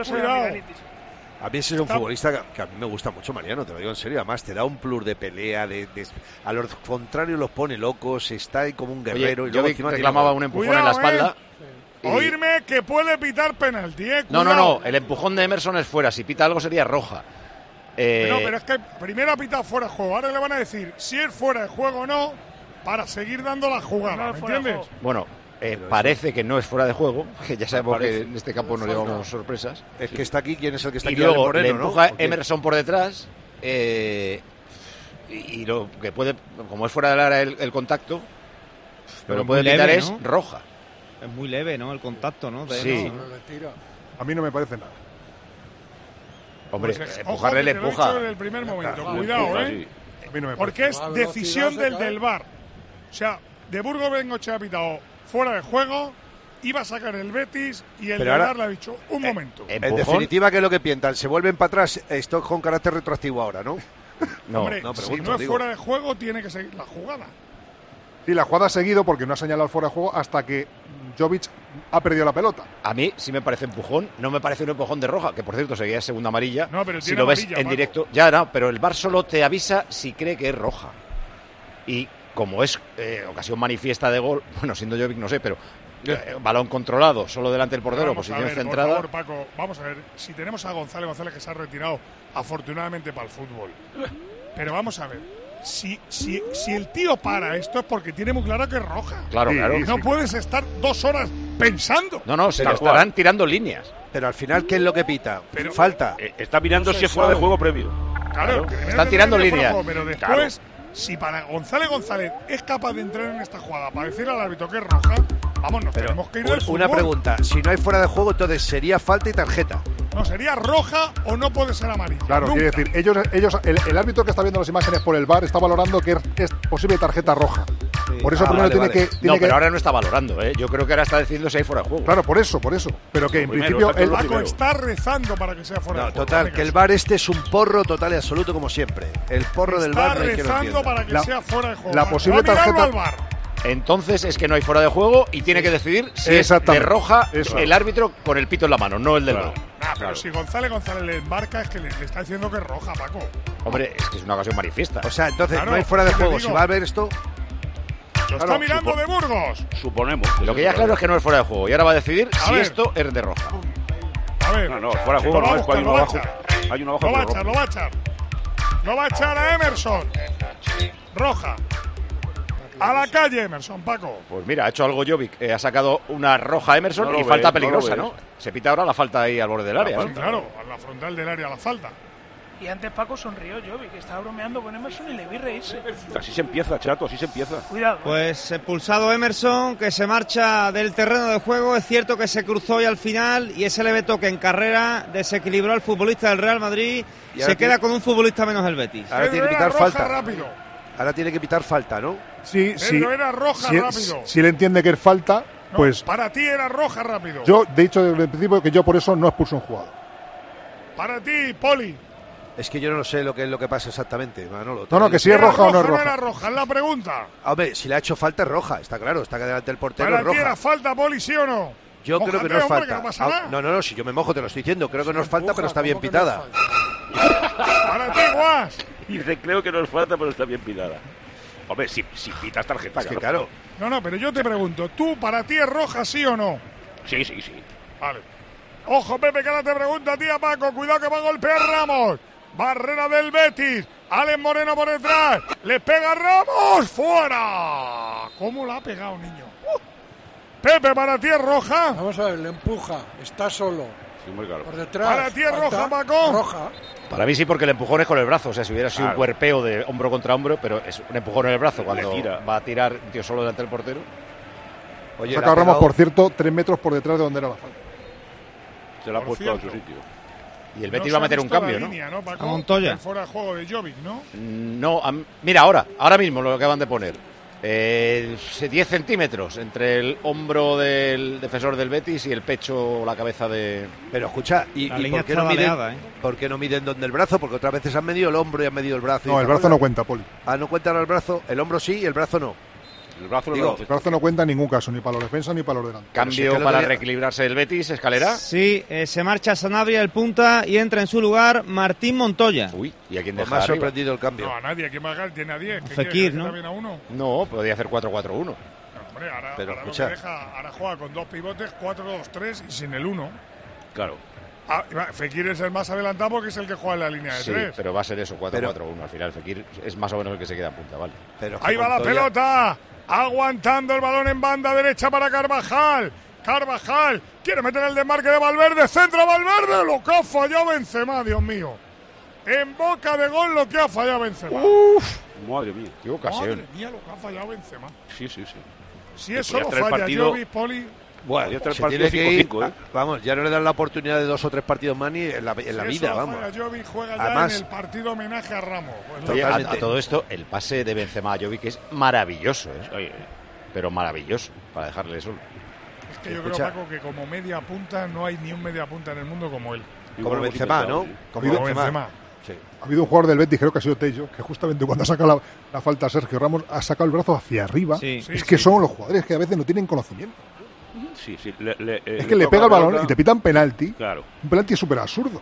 A mí ese es un futbolista que a mí me gusta mucho, Mariano, te lo digo en serio. Además, te da un plus de pelea, a los contrarios los pone locos, está ahí como un guerrero. Oye, y luego yo reclamaba un empujón en la espalda. Oírme que puede pitar penalti, No, el empujón de Emerson es fuera. Si pita algo sería roja. No, pero es que primero ha pitado fuera de juego. Ahora le van a decir si es fuera de juego o no para seguir dando la jugada, ¿me entiendes? Bueno, parece que no es fuera de juego, que ya sabemos que en este campo no llevamos sorpresas. Es que está aquí, ¿quién es el que está y aquí? luego Moreno, le empuja ¿no? Emerson por detrás, y lo que puede, como es fuera del área el contacto, Pero lo que puede muy pitar leve, es ¿no? roja. Es muy leve, ¿no? El contacto, ¿no? Sí. A mí no me parece nada. Hombre, Pues empujarle ojo, le que te lo he empuja. dicho en el primer momento. Claro, Cuidado, empuja, ¿eh? A mí no me Porque es parece. decisión del VAR. O sea, de Burgos Bengochea ha pitado fuera de juego, iba a sacar el Betis y el Pero del ahora- VAR le ha dicho, un momento. En definitiva, ¿qué es lo que piensan? ¿Se vuelven para atrás? Esto es con carácter retroactivo ahora, ¿no? Hombre, no, si pregunto, no es digo. fuera de juego, tiene que seguir la jugada. Sí, la jugada ha seguido porque no ha señalado el fuera de juego hasta que Jovic ha perdido la pelota. A mí sí me parece empujón, no me parece un empujón de roja, que por cierto seguía segunda amarilla. No, pero si tiene lo ves amarilla, en Paco. directo, ya no, pero el VAR solo te avisa si cree que es roja. Y como es ocasión manifiesta de gol, bueno, siendo Jovic no sé, pero balón controlado, solo delante del portero, Vamos a posición ver, centrada. Por favor, Paco, vamos a ver. Si tenemos a González que se ha retirado afortunadamente para el fútbol. Pero vamos a ver. Si el tío para esto es porque tiene muy claro que es roja. Claro, claro. No puedes estar 2 horas pensando. No, se le Tal estarán cual. tirando líneas. Pero al final, ¿qué es lo que pita? Pero- Falta. Está mirando si es fuera de juego previo. Claro, que Están tirando primero líneas. fuera de juego, pero después, si para González es capaz de entrar en esta jugada para decir al árbitro que es roja, vamos, nos tenemos que ir del fútbol. Una pregunta. Si no hay fuera de juego, entonces sería falta y tarjeta. No, sería roja o no puede ser amarilla. Claro, Nunca. quiere decir, el árbitro que está viendo las imágenes por el VAR está valorando que es posible tarjeta roja. Por eso primero vale, tiene vale. que... No, pero ahora no está valorando, ¿eh? Yo creo que ahora está diciendo si hay fuera de juego. Claro, por eso. Pero que en principio... Paco está rezando para que sea fuera de juego. Total, que el VAR este es un porro total y absoluto como siempre. El porro del Está VAR no hay que lo rezando entienda. para que sea fuera de juego. la Va posible a mirarlo tarjeta- al VAR. Entonces es que no hay fuera de juego y tiene que decidir si es de Exactamente. roja Eso. el árbitro con el pito en la mano, no el del VAR. Pero si González le embarca es que le está diciendo que es roja, Paco. Hombre, es que es una ocasión manifiesta. O sea, entonces Claro, no hay fuera de te juego. digo. Si va a ver esto, Lo está mirando de Burgos. Suponemos. Lo que ya claro es que no es fuera de juego y ahora va a decidir A si ver. esto es de roja. A ver. No, fuera de juego Lo va no a es. buscar, Hay lo uno va a abajo. echar. Hay uno abajo. Lo va a pero echar, rojo. lo va a echar. Lo va a echar a Emerson. Roja. A la calle, Emerson, Paco. Pues mira, ha hecho algo Jovic, ha sacado una roja a Emerson No lo y ves, falta no lo peligrosa, ves. ¿no? Se pita ahora la falta ahí al borde del área, Sí, ¿no? claro, a la frontal del área la falta. Y antes Paco sonrió yo, vi que estaba bromeando con Emerson y le vi reírse. Así se empieza, chato, así se empieza. Cuidado. Pues expulsado Emerson, que se marcha del terreno de juego. Es cierto que se cruzó hoy al final y ese leve toque en carrera desequilibró al futbolista del Real Madrid. Y ahora Se queda con un futbolista menos el Betis. ahora tiene que pitar roja falta. rápido. Ahora tiene que pitar falta, ¿no? Sí, Pedro, era roja rápido. Si él entiende que es falta, No, pues para ti era roja rápido. yo he dicho desde el principio que yo por eso no expulso a un jugador. Para ti, Poli. Es que yo no sé lo que es lo que pasa exactamente, Manolo. No, que si es ¿Era roja o no es no roja. era roja? Es la pregunta. Hombre, si le ha hecho falta es roja, está claro, está que delante del portero ¿Para es ti era roja. falta, Poli, sí o no? Yo creo que Mójate, no es hombre, falta. que no pasa nada. No, si yo me mojo te lo estoy diciendo, creo que no es falta, pero está bien pitada. Para ti, Guas. Dice, creo que no es falta, pero está bien pitada. Hombre, si pitas tarjeta, Es que claro. No, pero yo te pregunto, ¿tú para ti es roja, sí o no? Sí. Vale. Ojo, Pepe, que ahora te pregunta a ti, a Paco. Cuidado que va a golpear Ramos. Barrera del Betis. Alex Moreno por detrás. Le pega Ramos. ¡Fuera! ¿Cómo la ha pegado, niño? Pepe, ¿para ti es roja? Vamos a ver, le empuja, está solo. Sí, muy claro. Por detrás. ¿Para ti es falta, roja, Paco? Roja. Para mí sí, porque el empujón es con el brazo. O sea, si hubiera sido un Claro. cuerpeo de hombro contra hombro, pero es un empujón en el brazo cuando tira. va a tirar un tío solo delante del portero. Oye, le ha Saca Ramos, pegado- por cierto, 3 metros por detrás de donde era la falta. Se la ha Por puesto a su cierto. sitio. Y el Betis No va a se meter un visto cambio, la ¿no? línea, Paco? A Montoya. El fuera de juego de Jovic, ¿no? No, mira, ahora mismo lo acaban de poner. 10 centímetros entre el hombro del defensor del Betis y el pecho o la cabeza de... Pero escucha, ¿y La línea por qué está no miden? baleada, ¿eh? ¿Por qué no miden donde el brazo? Porque otras veces han medido el hombro y han medido el brazo. No, el brazo no cuenta, Poli. Ah, no cuentan el brazo. El hombro sí y el brazo no. El brazo lo Digo, conoce. El brazo no cuenta en ningún caso, ni para los defensas ni para los delanteros. Cambio si es que el para otro día- reequilibrarse el Betis, Escalera. Sí, se marcha Sanabria el punta y entra en su lugar Martín Montoya. Uy, ¿y a quién Pues deja me ha arriba? sorprendido el cambio. No, a nadie. ¿Quién más tiene a 10? ¿Qué Fekir, quiere, que ¿no? también a uno? No, podría hacer 4-4-1. No, hombre, ahora, Pero ahora lo escucha. que deja, ahora juega con 2 pivotes, 4-2-3 y sin el 1. Claro. Fekir es el más adelantado porque es el que juega en la línea de 3. Sí, pero va a ser eso, 4-4-1 al final. Fekir es más o menos el que se queda en punta, vale. Pero ahí va la pelota, aguantando el balón en banda derecha para Carvajal. Carvajal quiere meter el desmarque de Valverde, centra Valverde, lo que ha fallado Benzema, Dios mío. En boca de gol lo que ha fallado Benzema. Uf, madre mía, qué ocasión. Madre mía, lo que ha fallado Benzema. Sí. Si eso lo falla Jovic, Poli... Bueno, se tiene que ir, vamos, ya no le dan la oportunidad de 2 o 3 partidos más ni en la vida, vamos. Jovic juega Además, ya en el partido homenaje a Ramos. Pues oye, a todo esto, el pase de Benzema a Jovic es maravilloso, pero maravilloso, para dejarle solo. Es que yo creo, Paco, que como media punta no hay ni un media punta en el mundo como él. Como Benzema, ¿no? Como Benzema. Sí. Ha habido un jugador del Betis, creo que ha sido Tello, que justamente cuando ha sacado la falta a Sergio Ramos, ha sacado el brazo hacia arriba. Es que son los jugadores que a veces no tienen conocimiento. Sí. Es que le pega el balón y te pitan penalti. Claro. Un penalti súper absurdo.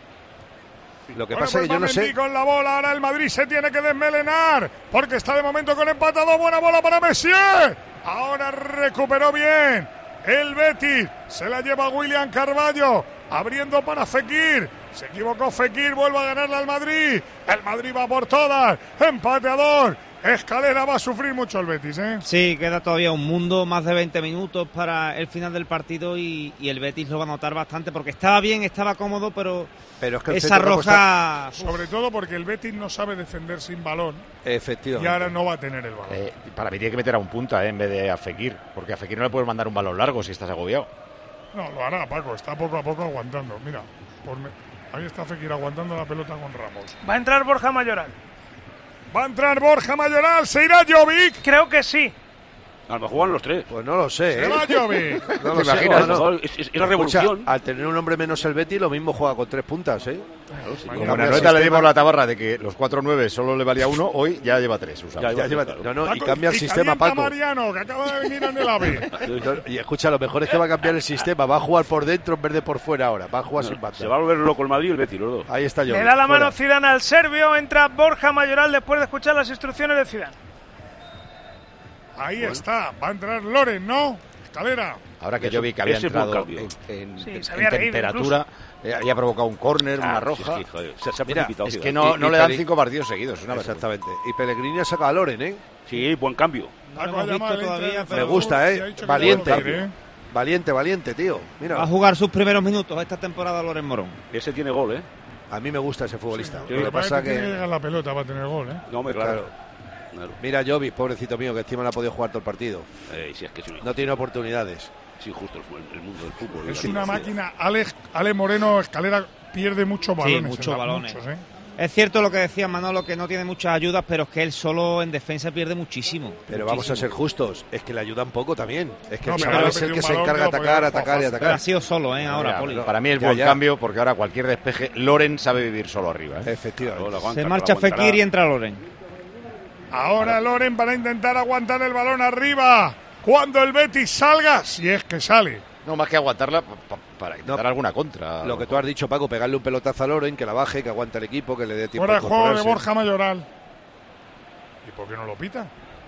Lo que pasa es que yo no sé. Con la bola, ahora el Madrid se tiene que desmelenar porque está de momento con empatado. Buena bola para Messi. Ahora recuperó bien el Betis. Se la lleva William Carvalho, abriendo para Fekir. Se equivocó Fekir, vuelve a ganarle al Madrid. El Madrid va por todas. Empate a 2. Escalera, va a sufrir mucho el Betis, ¿eh? Sí, queda todavía un mundo, más de 20 minutos para el final del partido y el Betis lo va a notar bastante porque estaba bien, estaba cómodo, pero es que esa roja... Sobre todo porque el Betis no sabe defender sin balón. Efectivamente. Y ahora no va a tener el balón. Para mí tiene que meter a un punta en vez de a Fekir, porque a Fekir no le puedes mandar un balón largo si estás agobiado. No, lo hará, Paco, está poco a poco aguantando. Mira, ahí está Fekir aguantando la pelota con Ramos. Va a entrar Borja Mayoral. Va a entrar Borja Mayoral, ¿se irá Jovic? Creo que sí. A lo mejor juegan los 3. Pues no lo sé, ¿Se va Jovic? No lo sé. Es la revolución. Escucha, al tener un hombre menos el Betis, lo mismo juega con 3 puntas, ¿eh? Claro, sí. Como en Anoeta le dimos la tabarra de que los 4-9 solo le valía 1, hoy ya lleva 3. Ya lleva 3. No, y cambia el sistema, Paco. Mariano, que acaba de venir en el AVE. Y escucha, lo mejor es que va a cambiar el sistema. Va a jugar por dentro en vez de por fuera ahora. Va a jugar sin banda. Se va a volver loco el Madrid y el Betis, los dos. Ahí está yo. Le da la mano Zidane al serbio. Entra Borja Mayoral después de escuchar las instrucciones de Zidane. Ahí está. Va a entrar Loren, ¿no? Escalera. Ahora que Jovic había entrado en temperatura, había provocado un córner, una roja. Mira, es que no le dan 5 partidos seguidos. Exactamente. Y Pellegrini ha sacado a Loren, ¿eh? Sí, buen cambio. Me gusta, ¿eh? Valiente. Valiente, tío. Mira. Va a jugar sus primeros minutos esta temporada Loren Morón. Ese tiene gol, ¿eh? A mí me gusta ese futbolista. Lo que pasa es que tiene que llegar la pelota para tener gol, ¿eh? No, claro. Mira Jovic, pobrecito mío, que encima no ha podido jugar todo el partido. Si es que no tiene oportunidades. Es injusto el mundo del fútbol. Es una máquina. Ale Moreno, Escalera, pierde muchos balones. Sí, muchos balones. Muchos, ¿eh? Es cierto lo que decía Manolo, que no tiene muchas ayudas, pero es que él solo en defensa pierde muchísimo. Pero vamos a ser justos, es que le ayudan poco también. Es que el chaval es el que se encarga de atacar. Pero ha sido solo, ahora, Poli. Para mí es buen cambio, porque ahora cualquier despeje, Loren sabe vivir solo arriba. Efectivamente. Se marcha Fekir y entra Loren. Ahora Loren para intentar aguantar el balón arriba. Cuando el Betis salga, si es que sale. No, más que aguantarla para dar alguna contra. Lo que tú has dicho, Paco, pegarle un pelotazo a Loren, que la baje, que aguante el equipo, que le dé tiempo. Fuera de juego de Borja Mayoral. ¿Y por qué no lo pita?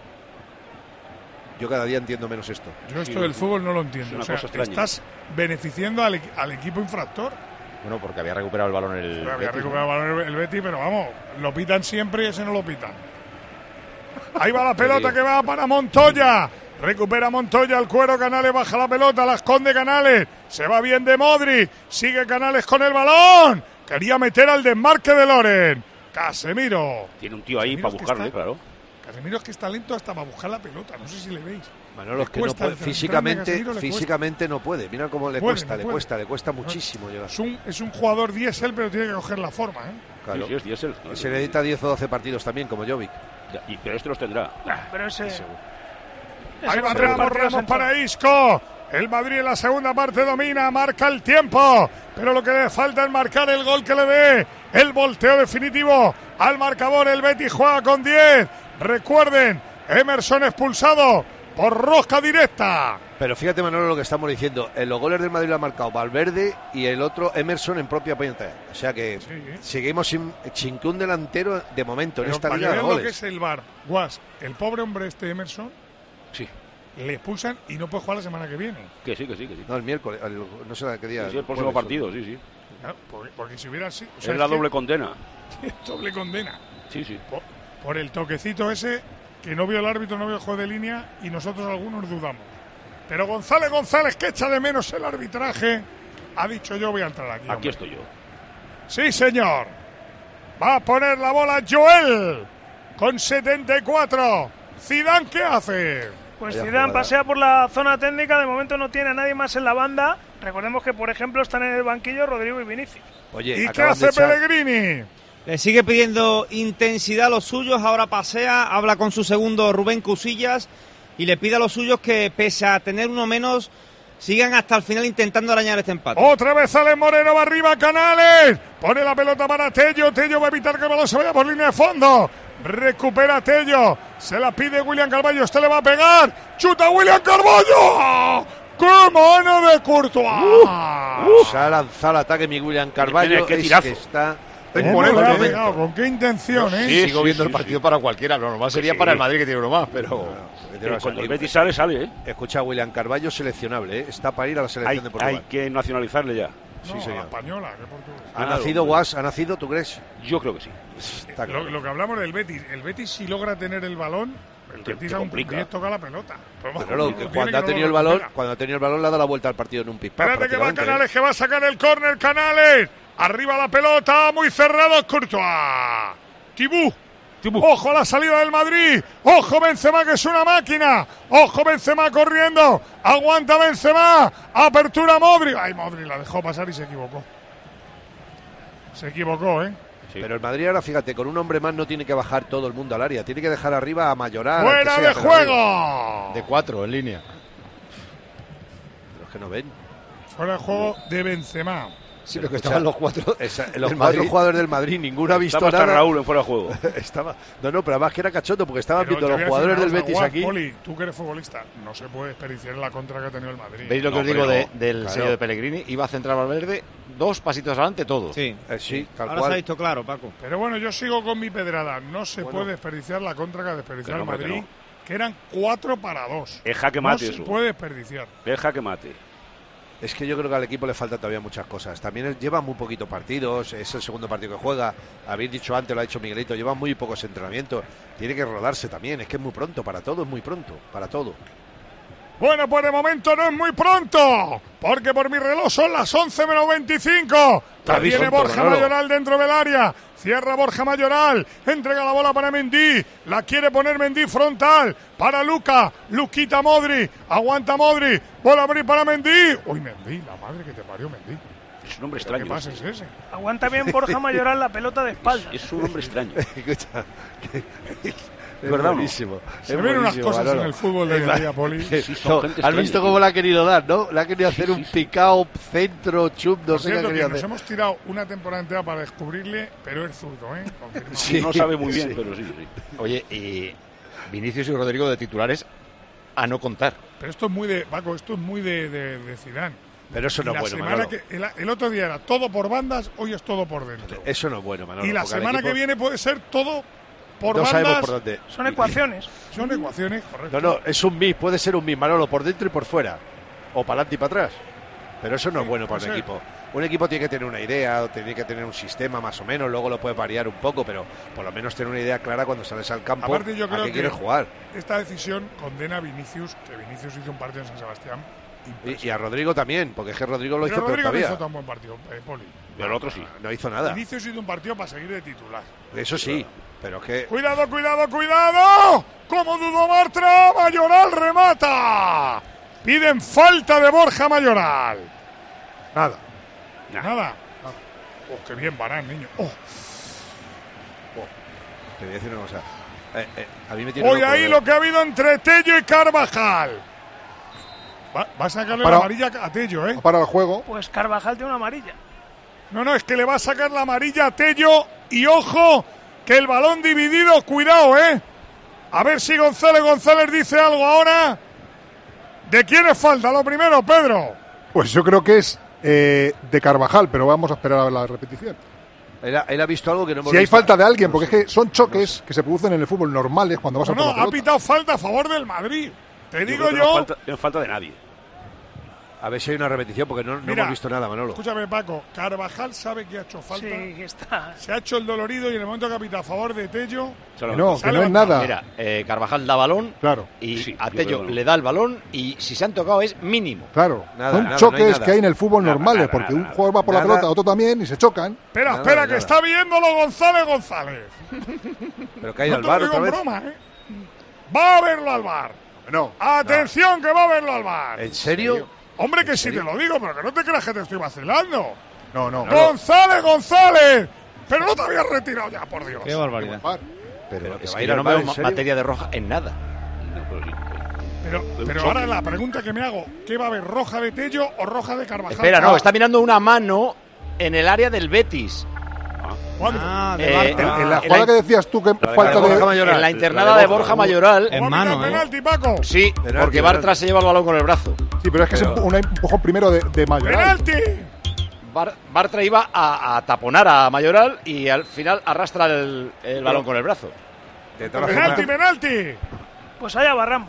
Yo cada día entiendo menos esto. Yo esto del fútbol no lo entiendo. O sea, estás beneficiando al equipo infractor. Bueno, porque había recuperado el balón el Betis, pero vamos, lo pitan siempre y ese no lo pitan. Ahí va la pelota que va para Montoya. Recupera Montoya, el Cuero, Canales baja la pelota, la esconde Canales. Se va bien de Modric, sigue Canales con el balón. Quería meter al desmarque de Loren. Casemiro. Tiene un tío ahí para buscarle, claro. Casemiro es que está lento hasta para buscar la pelota, no sé si le veis. Manolo, es que no puede, físicamente no puede. Mira cómo le cuesta muchísimo llegar. Es un jugador diésel, pero tiene que coger la forma, ¿eh? Claro. Sí, es diésel. Se necesita 10 o 12 partidos también, como Jovic. Pero este los tendrá. Pero ese... Ahí va Ramos para Isco. El Madrid en la segunda parte domina, marca el tiempo, pero lo que le falta es marcar el gol que le dé el volteo definitivo al marcador. El Betis juega con 10. Recuerden, Emerson expulsado por rosca directa. Pero fíjate, Manolo, lo que estamos diciendo. En los goles del Madrid lo ha marcado Valverde y el otro Emerson en propia puerta. O sea que seguimos sin que un delantero de momento en esta liga de goles. Lo que es el VAR, Guas, el pobre hombre Emerson. Sí. le expulsan y no puede jugar la semana que viene. Que sí. No, el miércoles, no sé qué día. Sí, el próximo partido, sí. Claro, porque si hubiera sido... Es la doble condena. Doble condena. Sí. Por el toquecito ese que no vio el árbitro, no vio el juego de línea y nosotros algunos dudamos. Pero González, que echa de menos el arbitraje, ha dicho yo voy a entrar aquí. Aquí estoy yo. Sí, señor. Va a poner la bola Joel con 74. Zidane, ¿qué hace? Pues Zidane pasea por la zona técnica, de momento no tiene a nadie más en la banda. Recordemos que, por ejemplo, están en el banquillo Rodrigo y Vinicius. Oye, ¿y qué hace Pellegrini? Le sigue pidiendo intensidad a los suyos, ahora pasea, habla con su segundo Rubén Cusillas y le pide a los suyos que, pese a tener uno menos, sigan hasta el final intentando arañar este empate. Otra vez Alex Moreno, va arriba Canales, pone la pelota para Tello va a evitar que el balón se vaya por línea de fondo. Recupera Tello, se la pide William Carballo, le va a pegar, chuta William Carballo. ¡Qué mano de Courtois! Se ha lanzado el ataque mi William Carballo. ¡Qué tirazo! Está ¿Con qué intención, Sigo viendo el partido para cualquiera. Lo normal sería para el Madrid, que tiene uno más, pero... Cuando el Betis sale, Escucha, William Carballo seleccionable, Está para ir a la selección de Portugal. Hay que nacionalizarle ya. Sí, señor. Española, ¿Ha nacido Guas? ¿Ha nacido, tú crees? Yo creo que sí. Lo que hablamos del Betis, el Betis si logra tener el balón, el Betis a un pie toca la pelota. Cuando ha tenido el balón le ha dado la vuelta al partido en un pispás. Espérate que va Canales, que va a sacar el córner, Canales. Arriba la pelota, muy cerrado Courtois. Tibú. Ojo a la salida del Madrid. Ojo Benzema, que es una máquina. Ojo Benzema corriendo. Aguanta Benzema. Apertura Modric. Ay, Modric la dejó pasar y se equivocó. Se equivocó, ¿eh? Sí. Pero el Madrid ahora, fíjate, con un hombre más no tiene que bajar todo el mundo al área. Tiene que dejar arriba a Mayoral. ¡Fuera de juego! De 4 en línea. Los que no ven. Fuera de juego de Benzema. Sí, pero que estaban los cuatro. Los cuatro jugadores del Madrid, ninguno ha visto nada. Estaba Raúl en fuera de juego. No, pero además que era cachondo, porque estaban viendo los jugadores del Betis aquí. Poli, tú que eres futbolista, no se puede desperdiciar en la contra que ha tenido el Madrid. ¿Veis lo que os digo del sello de Pellegrini? Iba a centrar Valverde, 2 pasitos adelante, todo. Sí, tal ahora cual. se ha visto claro, Paco. Pero bueno, yo sigo con mi pedrada. No se puede desperdiciar la contra que ha desperdiciado el Madrid, que eran 4-2. Es jaque mate eso. No se puede desperdiciar. Es jaque mate. Es que yo creo que al equipo le falta todavía muchas cosas. También él lleva muy poquitos partidos, es el segundo partido que juega. Habéis dicho antes, lo ha dicho Miguelito, lleva muy pocos entrenamientos. Tiene que rodarse también, es que es muy pronto, para todo es muy pronto, para todo. Bueno, pues de momento no es muy pronto, porque por mi reloj son las 11:25. Viene Borja Mayoral dentro del área. Cierra Borja Mayoral, entrega la bola para Mendy, la quiere poner Mendy frontal para Luquita Modric, aguanta Modric, bola a abrir para Mendy. Uy, Mendy, la madre que te parió Mendy. Es un hombre extraño. ¿Qué pasa es ese? Aguanta bien Borja Mayoral la pelota de espalda. Es un hombre extraño. Es buenísimo. Se ven unas cosas en el fútbol de hoy en día, Poli. ¿Has visto cómo le ha querido dar, no? Le ha querido hacer un picao, centro, chup, no sé qué ha querido hacer. Nos hemos tirado una temporada entera para descubrirle, pero es zurdo, ¿eh? Sí, no sabe muy bien, pero sí. Oye, y Vinicius y Rodrigo de titulares a no contar. Pero esto es muy de, Paco, de Zidane. Pero eso no es bueno, Manolo. El otro día era todo por bandas, hoy es todo por dentro. Eso no es bueno, Manolo. Y la semana que viene puede ser todo por no bandas. Sabemos por dónde. Son ecuaciones. Son ecuaciones, correcto. No, es un mix, puede ser un mix, Manolo, por dentro y por fuera. O para adelante y para atrás. Pero eso no es bueno para un equipo. Un equipo tiene que tener una idea, tiene que tener un sistema más o menos, luego lo puede variar un poco, pero por lo menos tener una idea clara cuando sales al campo. Aparte, yo creo a qué quieres jugar. Esta decisión condena a Vinicius, que Vinicius hizo un partido en San Sebastián. Y a Rodrigo también, porque es que Rodrigo lo hizo peor Rodrigo todavía. no hizo tan buen partido, Poli. Pero el otro sí. No hizo nada. Vinicius hizo un partido para seguir de titular. Eso sí, pero es que... ¡Cuidado! ¡Como dudó Bartra! ¡Mayoral remata! Piden falta de Borja Mayoral. Nada. Oh, qué bien Varane, niño. Te voy a decir una cosa. A mí me tiene hoy ahí lo que ha habido entre Tello y Carvajal. Va a sacarle la amarilla a Tello, ¿eh? Para el juego. Pues Carvajal tiene una amarilla. No, es que le va a sacar la amarilla a Tello. Y ojo, que el balón dividido, cuidado, ¿eh? A ver si González dice algo ahora. ¿De quién es falta? Lo primero, Pedro. Pues yo creo que es de Carvajal, pero vamos a esperar a la repetición. Él ha visto algo que no hemos Si hay visto. falta de alguien, porque es que son choques que se producen en el fútbol normales cuando vas a por la pelota. Ha pitado falta a favor del Madrid. Te digo creo yo... que no falta de nadie. A ver si hay una repetición, porque no hemos visto nada, Manolo. Escúchame, Paco. Carvajal sabe que ha hecho falta. Sí, está. Se ha hecho el dolorido y en el momento que ha pitado a favor de Tello... Que no es nada. Mira, Carvajal da balón y a Tello le da el balón y si se han tocado es mínimo. Claro, son choques que hay en el fútbol normales, porque un jugador va por la pelota, otro también, y se chocan. Espera, que está viéndolo González. Pero que hay al VAR otra vez. Broma, ¿eh? Va a verlo al VAR. No. Atención, que va a verlo al VAR. ¿En serio? Hombre, que sí te lo digo, pero que no te creas que te estoy vacilando. No. ¡González! Pero no te habías retirado ya, por Dios. Qué barbaridad. Pero es que yo no veo materia de roja en nada. Pero ahora la pregunta que me hago, ¿qué va a haber, roja de Tello o roja de Carvajal? Espera, no, está mirando una mano en el área del Betis. ¿Cuándo? En la jugada que decías tú que falta de... En la internada de Borja Mayoral. En mano, penalti, Paco. Sí, porque Bartra se lleva el balón con el brazo. Sí, pero es que es un empujón primero de Mayoral. ¡Penalti! Bartra iba a taponar a Mayoral y al final arrastra el balón con el brazo. ¡Penalti! Pues allá barramos.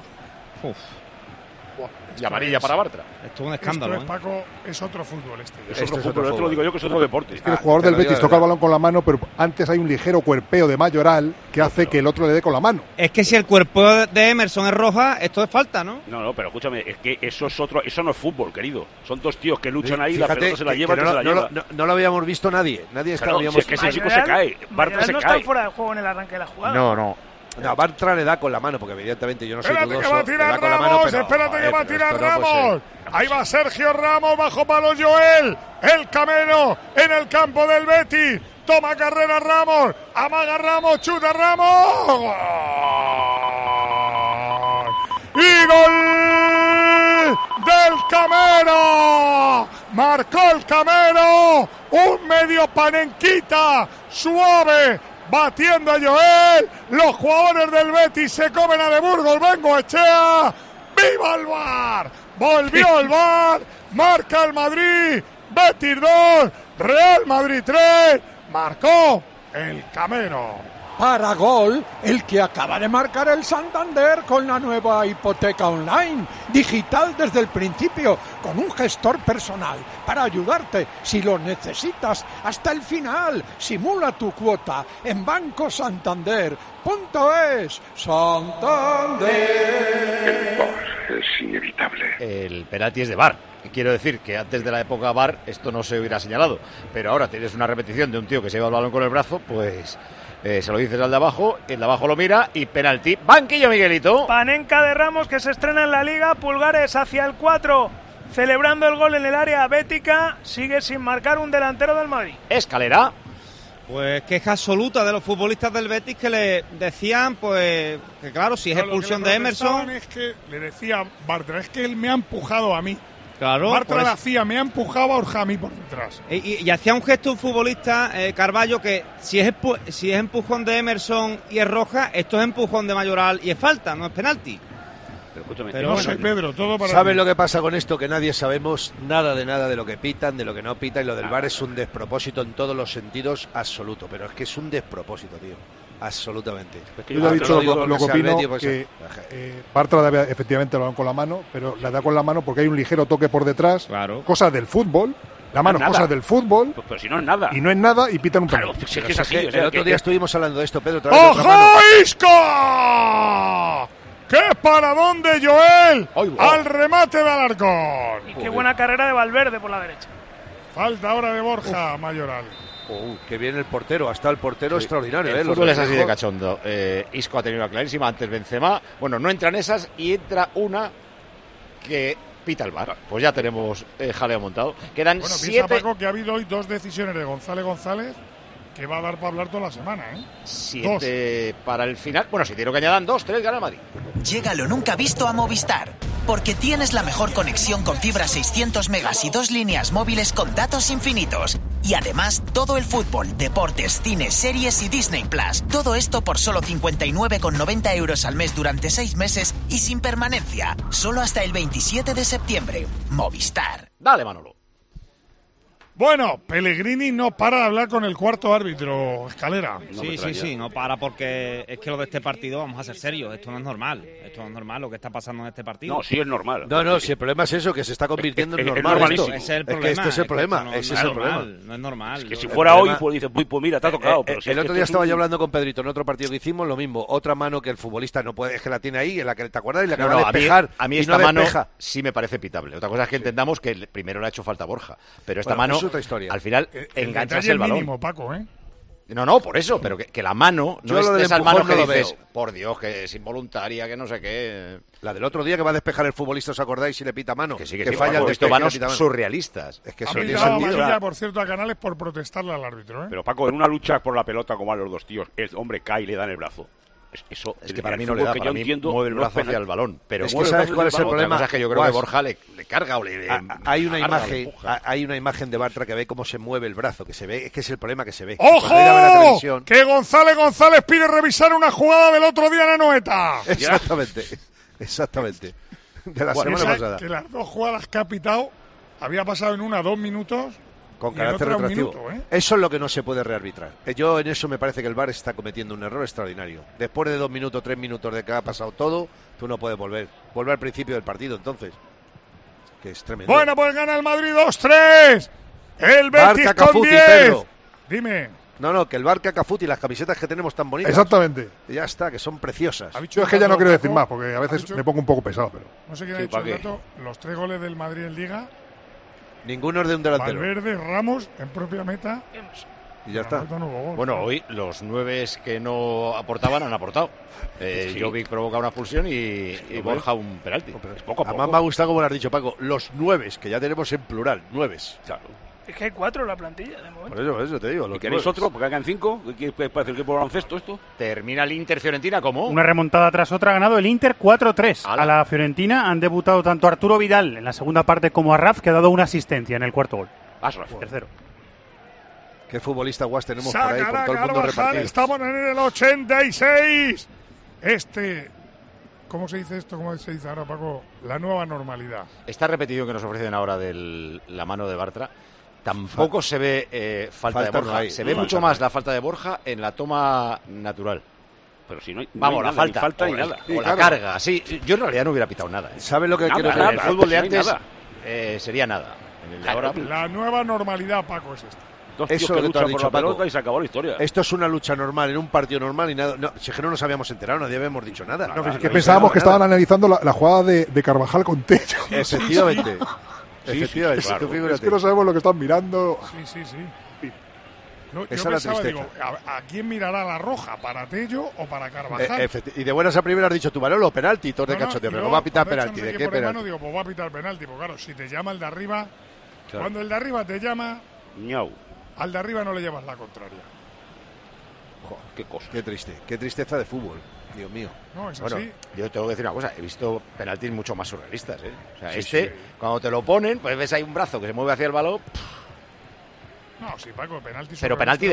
Y amarilla para Bartra. Esto es un escándalo. Esto es, Paco, es otro fútbol Es otro fútbol, esto lo digo yo que es otro deporte. Es que el jugador del Betis toca el balón con la mano, pero antes hay un ligero cuerpeo de Mayoral que hace que el otro le dé con la mano. Es que si el cuerpeo de Emerson es roja, esto es falta, ¿no? No, pero escúchame, es que eso no es fútbol, querido. Son dos tíos que luchan ahí, la pelota se la lleva, no lo habíamos visto nadie. Nadie habíamos visto. Es que ese chico se cae. Bartra se cae. No está fuera de juego en el arranque de la jugada. No, Bartra le da con la mano, porque evidentemente yo no soy dudoso. Espérate que va a tirar Ramos, espérate que va a tirar Ramos. Ahí va Sergio Ramos, bajo palo Joel. El Camero en el campo del Betis. Toma carrera Ramos, amaga Ramos, chuta Ramos. ¡Y gol del Camero! Marcó el Camero. Un medio panenquita suave. Batiendo a Joel, los jugadores del Betis se comen a De Burgos, Bengoechea, ¡viva el VAR! Volvió el VAR, marca el Madrid, Betis 2, Real Madrid 3, marcó el Camero. Para gol, el que acaba de marcar el Santander con la nueva hipoteca online, digital desde el principio, con un gestor personal para ayudarte si lo necesitas hasta el final. Simula tu cuota en bancosantander.es. Santander. El VAR es inevitable. El penalti es de VAR. Quiero decir que antes de la época VAR esto no se hubiera señalado, pero ahora tienes una repetición de un tío que se lleva el balón con el brazo, pues... se lo dices al de abajo, el de abajo lo mira y penalti. Banquillo, Miguelito. Panenka de Ramos que se estrena en la Liga, pulgares hacia el 4, celebrando el gol en el área bética, sigue sin marcar un delantero del Madrid. Escalera. Pues queja absoluta de los futbolistas del Betis que le decían, pues, que claro, si es expulsión de Emerson... Es que le decía Bartra, es que él me ha empujado a mí. Claro, Bartra la hacía, me ha empujado a Orja a mí por detrás. Y hacía un gesto un futbolista, Carballo, que si es empujón de Emerson y es roja, esto es empujón de Mayoral y es falta, no es penalti. Pero no sé, Pedro, todo para... ¿Sabes lo que pasa con esto? Que nadie sabemos nada de lo que pitan, de lo que no pitan, y lo del VAR es un despropósito en todos los sentidos absoluto, pero es que es un despropósito, tío. Absolutamente. Yo le he dicho lo que opino, que Bartra da efectivamente el balón con la mano, pero la da con la mano porque hay un ligero toque por detrás, cosas del fútbol, la mano, cosas del fútbol, pero si no es nada. Y no es nada y pitan un penalti. Claro, si es que es así. El otro día estuvimos hablando de esto, Pedro. ¡Ojo, Isco! ¡Qué paradón de Joel! Al remate de Alarcón. Y qué buena carrera de Valverde por la derecha. Falta ahora de Borja Mayoral. Que viene el portero, hasta el portero extraordinario. El fútbol es así de cachondo. Isco ha tenido una clarísima, antes Benzema. Bueno, no entran esas y entra una que pita el VAR. Pues ya tenemos jaleo montado. Quedan 7. Paco, que ha habido hoy 2 decisiones de González que va a dar para hablar toda la semana, 7 para el final. Bueno, si quiero que añadan 2, 3, gana Madrid. Llega lo nunca visto a Movistar. Porque tienes la mejor conexión con fibra 600 megas y 2 líneas móviles con datos infinitos. Y además, todo el fútbol, deportes, cine, series y Disney Plus. Todo esto por solo 59,90 euros al mes durante 6 meses y sin permanencia. Solo hasta el 27 de septiembre. Movistar. Dale, Manolo. Bueno, Pellegrini no para de hablar con el cuarto árbitro, Escalera. Sí, no para porque es que lo de este partido, vamos a ser serios, esto no es normal lo que está pasando en este partido. No, sí es normal. No, si el problema es eso, que se está convirtiendo en normal. Normalísimo. Ese es el problema. Es que este es el problema. No Ese es el problema. No es normal. Es que si fuera hoy, pues dices, pues mira, te ha tocado. Pero el otro día estaba yo hablando con Pedrito en otro partido que hicimos, lo mismo, otra mano que el futbolista no puede, es que la tiene ahí, en la que te acuerdas y la que va a despejar. A mí esta mano sí me parece pitable. Otra cosa es que entendamos que primero le ha hecho falta Borja, pero esta mano, es otra historia. Al final, enganchas el balón. Mínimo, Paco, ¿eh? No, por eso, pero que la mano yo no es de esas manos que no dices, por Dios, que es involuntaria, que no sé qué. La del otro día que va a despejar el futbolista, ¿os acordáis? Si le pita mano. Que sí, falla el despeje, manos surrealistas. Es que eso tiene sentido. amarilla, por cierto, a Canales por protestarle al árbitro, ¿eh? Pero Paco, en una lucha por la pelota como a los dos tíos, el hombre cae y le dan el brazo. Eso es que para mí no le da, para mí mueve el brazo hacia el balón. Pero es que ¿sabes cuál es el problema? Es que yo creo que Borja le carga o le hay una imagen de Bartra que ve cómo se mueve el brazo, que se ve, es que es el problema que se ve. ¡Ojo! Que González pide revisar una jugada del otro día en Anoeta. Exactamente. De la semana pasada. Que las dos jugadas que ha pitado había pasado en una 2 minutos. Con carácter retroactivo. Eso es lo que no se puede rearbitrar. Yo en eso me parece que el VAR está cometiendo un error extraordinario. Después de 2 minutos, 3 minutos de que ha pasado todo, tú no puedes volver al principio del partido, entonces. Que es tremendo. Bueno, pues gana el Madrid 2-3. El Betis con 10. Pedro. Dime. No, que el Barca Cafuti y las camisetas que tenemos tan bonitas. Exactamente. Ya está, que son preciosas. Yo es que ya no quiero decir más, porque a veces me pongo un poco pesado, pero. No sé quién ha dicho el dato. Los 3 goles del Madrid en Liga. Ninguno es de un delantero. Valverde, Ramos, en propia meta. Y ya está. Bueno, hoy los 9 que no aportaban han aportado. Jovic provoca una expulsión y Borja un penalti. Poco a poco. Además me ha gustado, como lo has dicho, Paco, los 9 que ya tenemos en plural. 9. Claro. Es que hay 4 en la plantilla de momento. Por eso te digo. ¿Y queréis otro? Porque hagan 5. ¿Qué parece el equipo de baloncesto esto? Termina el Inter Fiorentina como una remontada tras otra. Ha ganado el Inter 4-3 a la Fiorentina. Han debutado tanto Arturo Vidal en la segunda parte como Arraf, que ha dado una asistencia en el cuarto gol. Tercero. ¿Qué futbolista guas tenemos por ahí? Por todo el mundo repartido. Estamos en el 86. ¿Cómo se dice esto? ¿Cómo se dice ahora, Paco? La nueva normalidad. Esta repetición que nos ofrecen ahora de la mano de Bartra. Tampoco se ve falta de Borja. No se ve mucho más la falta de Borja en la toma natural. Pero si no hay, vamos, no hay la nada, falta ni nada. O la carga, sí. Yo en realidad no hubiera pitado nada. ¿Sabes lo que quiero decir? En el fútbol de antes sería nada. En el de ahora, la nueva normalidad, Paco, es esta. Eso es lo que tú has dicho, Paco. Y se acabó la historia. Esto es una lucha normal, en un partido normal y nada. No, si es que no nos habíamos enterado, nadie habíamos dicho nada. Es que pensábamos que estaban analizando la jugada de Carvajal con Tello. Efectivamente. Efectivamente. Es que no sabemos lo que están mirando. Sí. Yo pensaba, digo, ¿a quién mirará la roja? ¿Para Tello o para Carvajal? Y de buenas a primeras has dicho tú, Manolo, penalti, todos de cachondeo. Pero va a pitar penalti. ¿De qué penalti? Digo, pues va a pitar penalti. Pues claro, si te llama el de arriba, cuando el de arriba te llama, al de arriba no le llevas la contraria. Joder, qué cosa. Qué tristeza de fútbol. Dios mío. No, es así. Yo tengo que decir una cosa, he visto penaltis mucho más surrealistas, O sea, cuando te lo ponen, pues ves ahí un brazo que se mueve hacia el balón. No, sí, Paco, penalti. Pero penalti de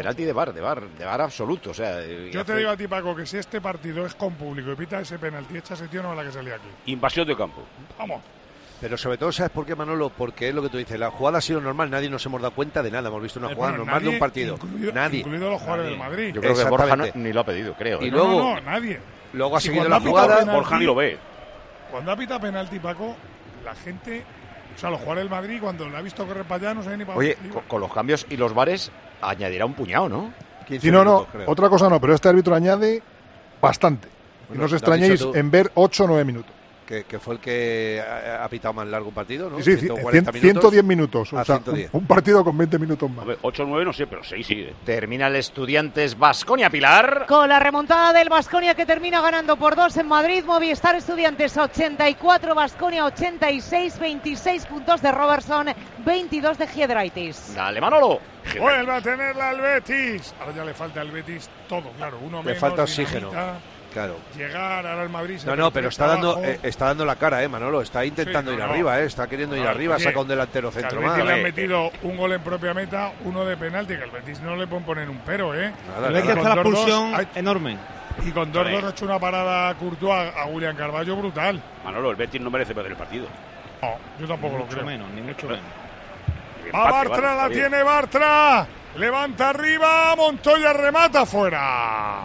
VAR absoluto, o sea. Yo te digo a ti, Paco, que si este partido es con público y pita ese penalti, echa ese tío no es la que salía aquí. Invasión de campo. Vamos. Pero sobre todo, ¿sabes por qué, Manolo? Porque es lo que tú dices, la jugada ha sido normal, nadie nos hemos dado cuenta de nada, hemos visto una jugada normal de un partido. Nadie. Incluido los jugadores del Madrid. Yo creo que Borja ni lo ha pedido, creo. Y luego, no, nadie. Luego ha seguido la jugada, Borja ni lo ve. Cuando ha pitado penalti, Paco, la gente... O sea, los jugadores del Madrid, cuando lo ha visto correr para allá, no saben ni para dónde. Oye, con los cambios y los bares, añadirá un puñado, ¿no? Sí, no, otra cosa no, pero este árbitro añade bastante. Bueno, y no os extrañéis en ver 8 o 9 minutos. Que fue el que ha pitado más largo un partido, ¿no? Sí, 110 minutos. O sea, un partido con 20 minutos más. 8 o 9 no sé, pero 6 sí. Termina el Estudiantes Baskonia, Pilar. Con la remontada del Baskonia que termina ganando por 2 en Madrid. Movistar Estudiantes 84, Baskonia 86, 26 puntos de Robertson, 22 de Giedraitis. Dale, Manolo. Vuelve a tenerla al Betis. Ahora ya le falta al Betis todo, claro. Uno menos. Le falta oxígeno. Claro. Llegar ahora al Madrid. No, pero está dando la cara, Manolo. Está intentando ir arriba, está queriendo ir arriba. Saca un delantero centro más. Al Betis le han metido un gol en propia meta, uno de penalti, que el Betis no le pueden poner un pero, El Betis está la expulsión enorme. Y con 2-2 ha hecho una parada Courtois a William Carvalho brutal. Manolo, el Betis no merece perder el partido. No, yo tampoco lo creo. Ni mucho menos. Va Bartra, la tiene Bartra. Levanta arriba, Montoya remata fuera.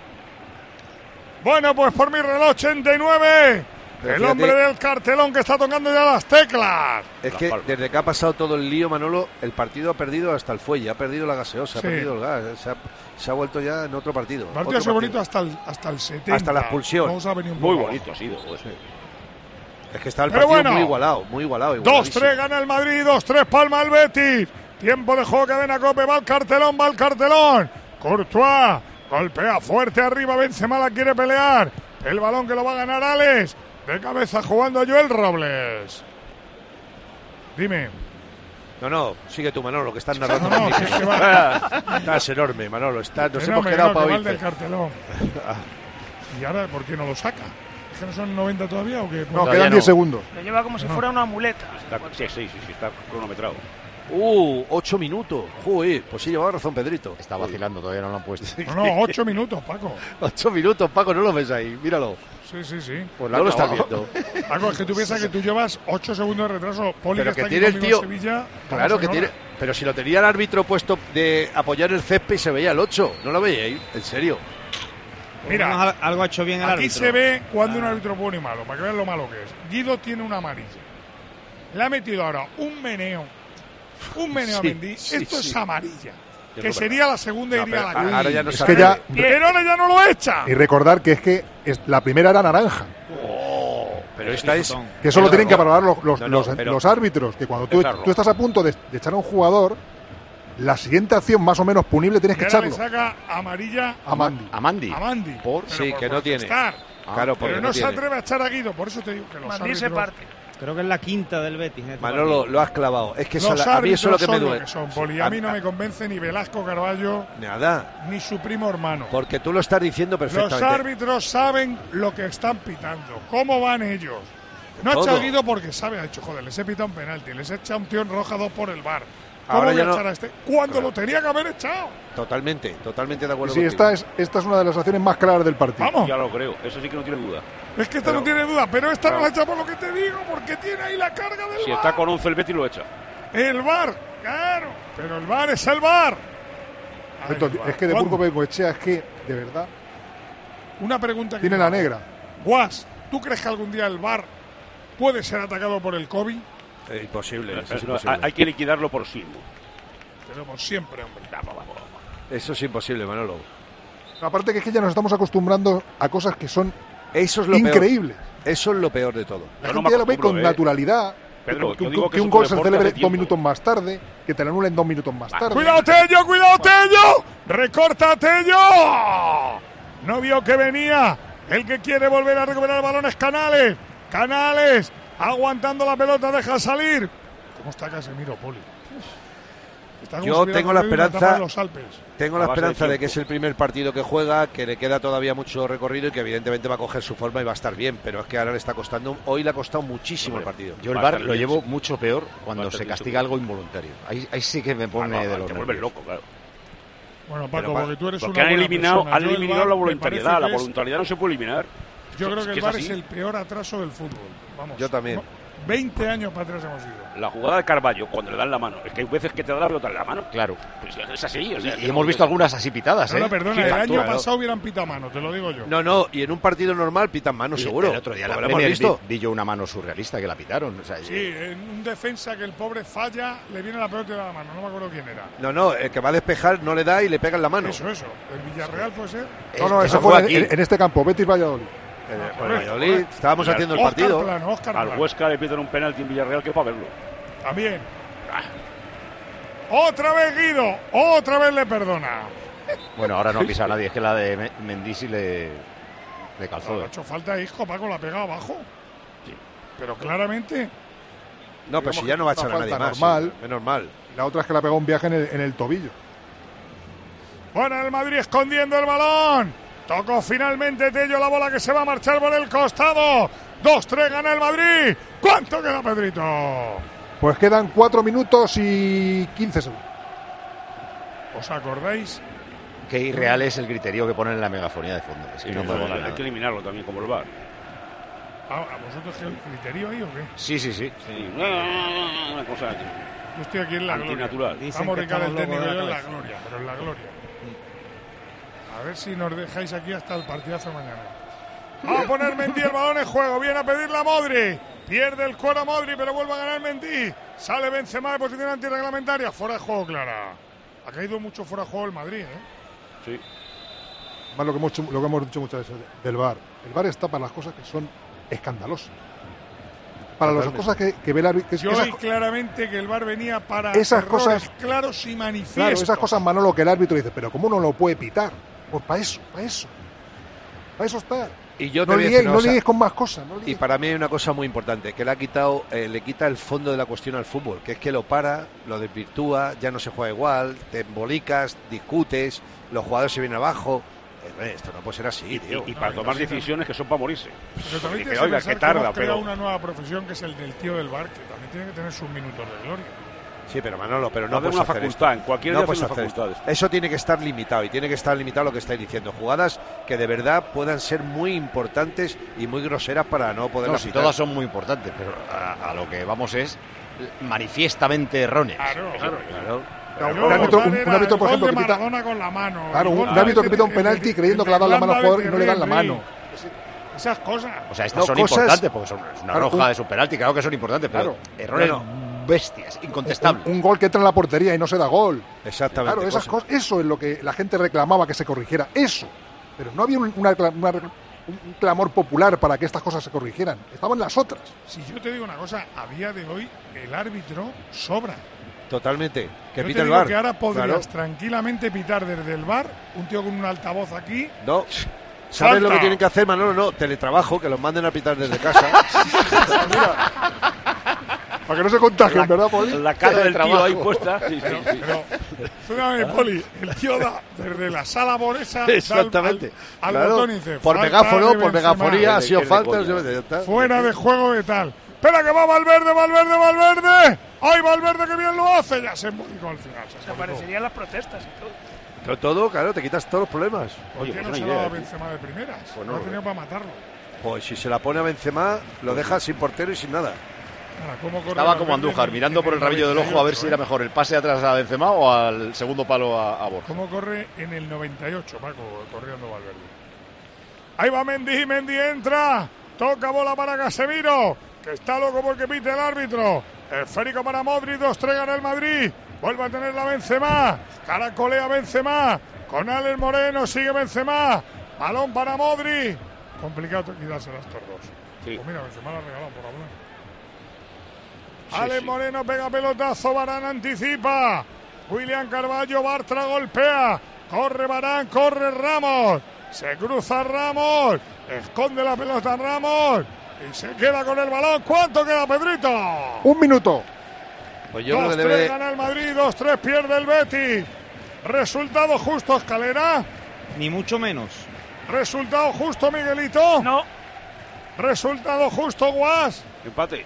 Bueno, pues por mi reloj 89. Pero el hombre del cartelón que está tocando ya las teclas. Es que desde que ha pasado todo el lío, Manolo, el partido ha perdido hasta el fuelle, ha perdido la gaseosa, ha perdido el gas, se ha vuelto ya en otro partido. El partido ha sido bonito hasta el 70. Hasta la expulsión. Muy bonito ha sido. Pues. Sí. Es que está el partido muy igualado, muy igualado. 2-3 gana el Madrid, 2-3 palma el Betis. Tiempo de juego, cadena Cope, va el cartelón. Courtois golpea fuerte arriba, Benzema la quiere pelear. El balón que lo va a ganar Alex. De cabeza jugando a Joel Robles. Dime. No, sigue tú, Manolo, que estás narrando. Estás enorme, Manolo. Nos hemos quedado para oír. del cartelón. ¿Y ahora por qué no lo saca? ¿Es que no son 90 todavía o qué? No, quedan 10 segundos. Lo lleva como si fuera una muleta. Sí, está cronometrado. 8 minutos. Joder, pues sí, llevaba razón Pedrito. Está vacilando, todavía no lo han puesto. No, 8 minutos, Paco. 8 minutos, Paco, no lo ves ahí, míralo. Sí. Pues no lo estás viendo. Paco, es que tú piensas que tú llevas 8 segundos de retraso. Poli, pero que está tiene aquí el tío. Sevilla, Claro que tiene. Pero si lo tenía el árbitro puesto de apoyar el césped y se veía el 8. ¿No lo veíais? En serio. Mira, algo ha hecho bien el árbitro. Aquí se ve cuando un árbitro es bueno y malo, para que vean lo malo que es. Guido tiene una amarilla. Le ha metido ahora un meneo a Mendy. Esto es amarilla. Que sería la segunda y iría a la calle. Ahora ya no pero ahora ya no lo echa. Y recordar que la primera era naranja. Pero esta es... Que eso lo tienen que valorar los árbitros. Que cuando tú estás a punto de echar a un jugador, la siguiente acción más o menos punible tienes que echarlo. Le saca amarilla a Mandy. Sí, que no tiene. Claro, pero no se atreve a echar a Guido. Por eso te digo que los árbitros... se parte. Creo que es la quinta del Betis. Manolo, lo has clavado. Es que a mí eso es lo que me duele. A mí no me convence ni Velasco Carballo, ni su primo hermano. Porque tú lo estás diciendo perfectamente. Los árbitros saben lo que están pitando, cómo van ellos. No ha echado Guido porque sabe, ha dicho, joder, les he pitado un penalti, les he echado un tío en roja 2 por el VAR. ¿Cómo voy a echar a este? Cuando lo tenía que haber echado. Totalmente de acuerdo. Sí, esta es una de las acciones más claras del partido. Vamos. Ya lo creo, eso sí que no tiene duda. Es que esta no tiene duda, pero esta no la echa por lo que te digo, porque tiene ahí la carga del VAR. Si está con 11 el Betis lo echa. El VAR, claro, pero el VAR es el VAR. Es que de Burgo Bengoechea es que, de verdad... Una pregunta que tiene la negra. Guas, ¿tú crees que algún día el VAR puede ser atacado por el COVID? Imposible. Hay que liquidarlo por sí. Pero por siempre, hombre. Vamos. Eso es imposible, Manolo. Aparte que es que ya nos estamos acostumbrando a cosas que son Increíble. increíbles. Eso es lo peor de todo. La gente ya lo ve con naturalidad. Pedro, que un gol se celebre 2 minutos más tarde, que te lo anulen 2 minutos más tarde. ¡Cuidado, Tello! ¡Recorta, Tello! No vio que venía. El que quiere volver a recuperar el balón es Canales. Canales, aguantando la pelota, deja salir. ¿Cómo está Casemiro, Poli? Yo tengo la esperanza. Tengo la esperanza de que es el primer partido que juega, que le queda todavía mucho recorrido y que evidentemente va a coger su forma y va a estar bien, pero es que ahora le está costando. Hoy le ha costado muchísimo el partido. Yo el VAR lo llevo mucho peor cuando se castiga algo involuntario. Ahí sí que me pone de los nervios. Te vuelves loco, claro. Bueno, Paco, porque tú eres porque han eliminado la voluntariedad. La voluntariedad no se puede eliminar. Yo creo que el VAR es el peor atraso del fútbol. Vamos. Yo también. 20 años para atrás hemos ido. La jugada de Carballo, cuando le dan la mano, es que hay veces que te da la pelota en la mano. Claro. Pues es así. O sea, y hemos visto algunas así pitadas, No, perdona, el año pasado hubieran pitado mano, te lo digo yo. No, y en un partido normal pitan mano, seguro. El otro día la hemos visto. Vi yo una mano surrealista que la pitaron. O sea, sí, en un defensa que el pobre falla, le viene la pelota y le da la mano, no me acuerdo quién era. No, el que va a despejar no le da y le pega en la mano. Eso. ¿El Villarreal puede ser? No, eso fue aquí. En este campo, Betis-Valladolid. Valladolid, estábamos haciendo el partido. Al Huesca le piden un penalti en Villarreal que es para verlo. También. Otra vez Guido, otra vez le perdona. Bueno, ahora no pisa a nadie, es que la de Mendisi le calzó. No, ha hecho falta, hijo, Paco, la ha pegado abajo. Sí. Pero claramente. No, pero si ya no va a echar a nadie más. Normal. Es normal. La otra es que le ha pegado un viaje en el tobillo. Bueno, el Madrid escondiendo el balón. Tocó finalmente Tello la bola que se va a marchar por el costado. 2-3 gana el Madrid. ¿Cuánto queda, Pedrito? Pues quedan 4 minutos y 15 segundos. ¿Os acordáis? Qué irreal es el criterio que ponen en la megafonía de fondo. Es que no puedo hay que eliminarlo también, como el VAR. ¿A vosotros qué criterio ahí o qué? Sí. Una cosa aquí. Yo estoy aquí en la Antinatural. gloria. Estamos Ricardo el técnico y yo en la gloria, pero en la gloria. A ver si nos dejáis aquí hasta el partidazo mañana. Va a poner Mendy el balón en juego. Viene a pedirle a Modri. Pierde el cuero a Modri, pero vuelve a ganar Mendy. Sale Benzema de posición antirreglamentaria. Fuera de juego, Clara. Ha caído mucho fuera de juego el Madrid, ¿eh? Sí. Más lo que hemos dicho muchas veces del VAR. El VAR está para las cosas que son escandalosas. Para las cosas que ve el árbitro. Yo vi claramente que el VAR venía para esas cosas claros y manifiestos. Claro, esas cosas, Manolo, que el árbitro dice, pero ¿cómo no lo puede pitar? Pues para eso está. Y yo no liéis con más cosas. Y para mí hay una cosa muy importante, que le quita el fondo de la cuestión al fútbol, que es que lo para, lo desvirtúa, ya no se juega igual, te embolicas, discutes, los jugadores se vienen abajo. Esto no puede ser así, tío. Y para tomar decisiones que son para morirse. Pero también tienes que pensar que hemos creado una nueva profesión, que es el del tío del VAR, que también tiene que tener sus minutos de gloria. Sí, pero Manolo, pero no puedes una hacer facultad, esto. En cualquier no día una facultad. Eso tiene que estar limitado, y tiene que estar limitado lo que estáis diciendo. Jugadas que de verdad puedan ser muy importantes y muy groseras para no poder. No, si todas son muy importantes, pero a lo que vamos es manifiestamente erróneas. Claro. Un árbitro, por ejemplo, que pita con la mano. Claro, un árbitro que pita un penalti creyendo que le ha dado la mano al jugador y no le dan la mano. Esas cosas. O sea, estas son importantes porque son una roja, es un penalti, claro que son importantes, pero errores bestias, incontestables. Un gol que entra en la portería y no se da gol. Exactamente. Claro, esas cosas, eso es lo que la gente reclamaba que se corrigiera. Eso. Pero no había un clamor popular para que estas cosas se corrigieran. Estaban las otras. Si yo te digo una cosa, a día de hoy el árbitro sobra. Totalmente. Que yo pita te el digo VAR. Que ahora podrías tranquilamente pitar desde el VAR, un tío con un altavoz aquí. No. ¿Sabes lo que tienen que hacer, Manolo? No, teletrabajo, que los manden a pitar desde casa. Mira, para que no se contagien, ¿verdad, Poli? La cara del tío ahí puesta. Sí, pero Poli, el tío da desde la sala por esa exactamente al botón y dice, por megáfono, por megafonía, ha sido falta. Fuera de juego de tal. Espera que va Valverde. ¡Ay, Valverde, que bien lo hace! Ya se embolicó al final. Se aparecerían las protestas y todo. Pero todo, claro, te quitas todos los problemas. ¿Por qué no se lo ha dado Benzema de primeras? Pues no ha tenido para matarlo. Pues si se la pone a Benzema, lo deja sin portero y sin nada. Estaba como Andújar, mirando por el rabillo del ojo a ver si era mejor el pase atrás a Benzema o al segundo palo a Borja. ¿Cómo corre en el 98, Paco, corriendo Valverde? Ahí va Mendy entra, toca bola para Casemiro, que está loco porque pite el árbitro. Esférico para Modri, 2-3 gana el Madrid. Vuelve a tener la Benzema, caracolea Benzema, con Alex Moreno, sigue Benzema, balón para Modri. Complicado quitárselo a estos dos. Sí. Pues mira, Benzema lo ha regalado por hablar. Alex Moreno pega pelotazo, Varane anticipa. William Carvalho, Bartra golpea. Corre Varane, corre Ramos. Se cruza Ramos. Esconde la pelota Ramos. Y se queda con el balón. ¿Cuánto queda, Pedrito? 1 minuto. Pues yo 2-3 gana el Madrid, 2-3 pierde el Betis. Resultado justo, Escalera. Ni mucho menos. Resultado justo, Miguelito. No. Resultado justo, Guas. Empate.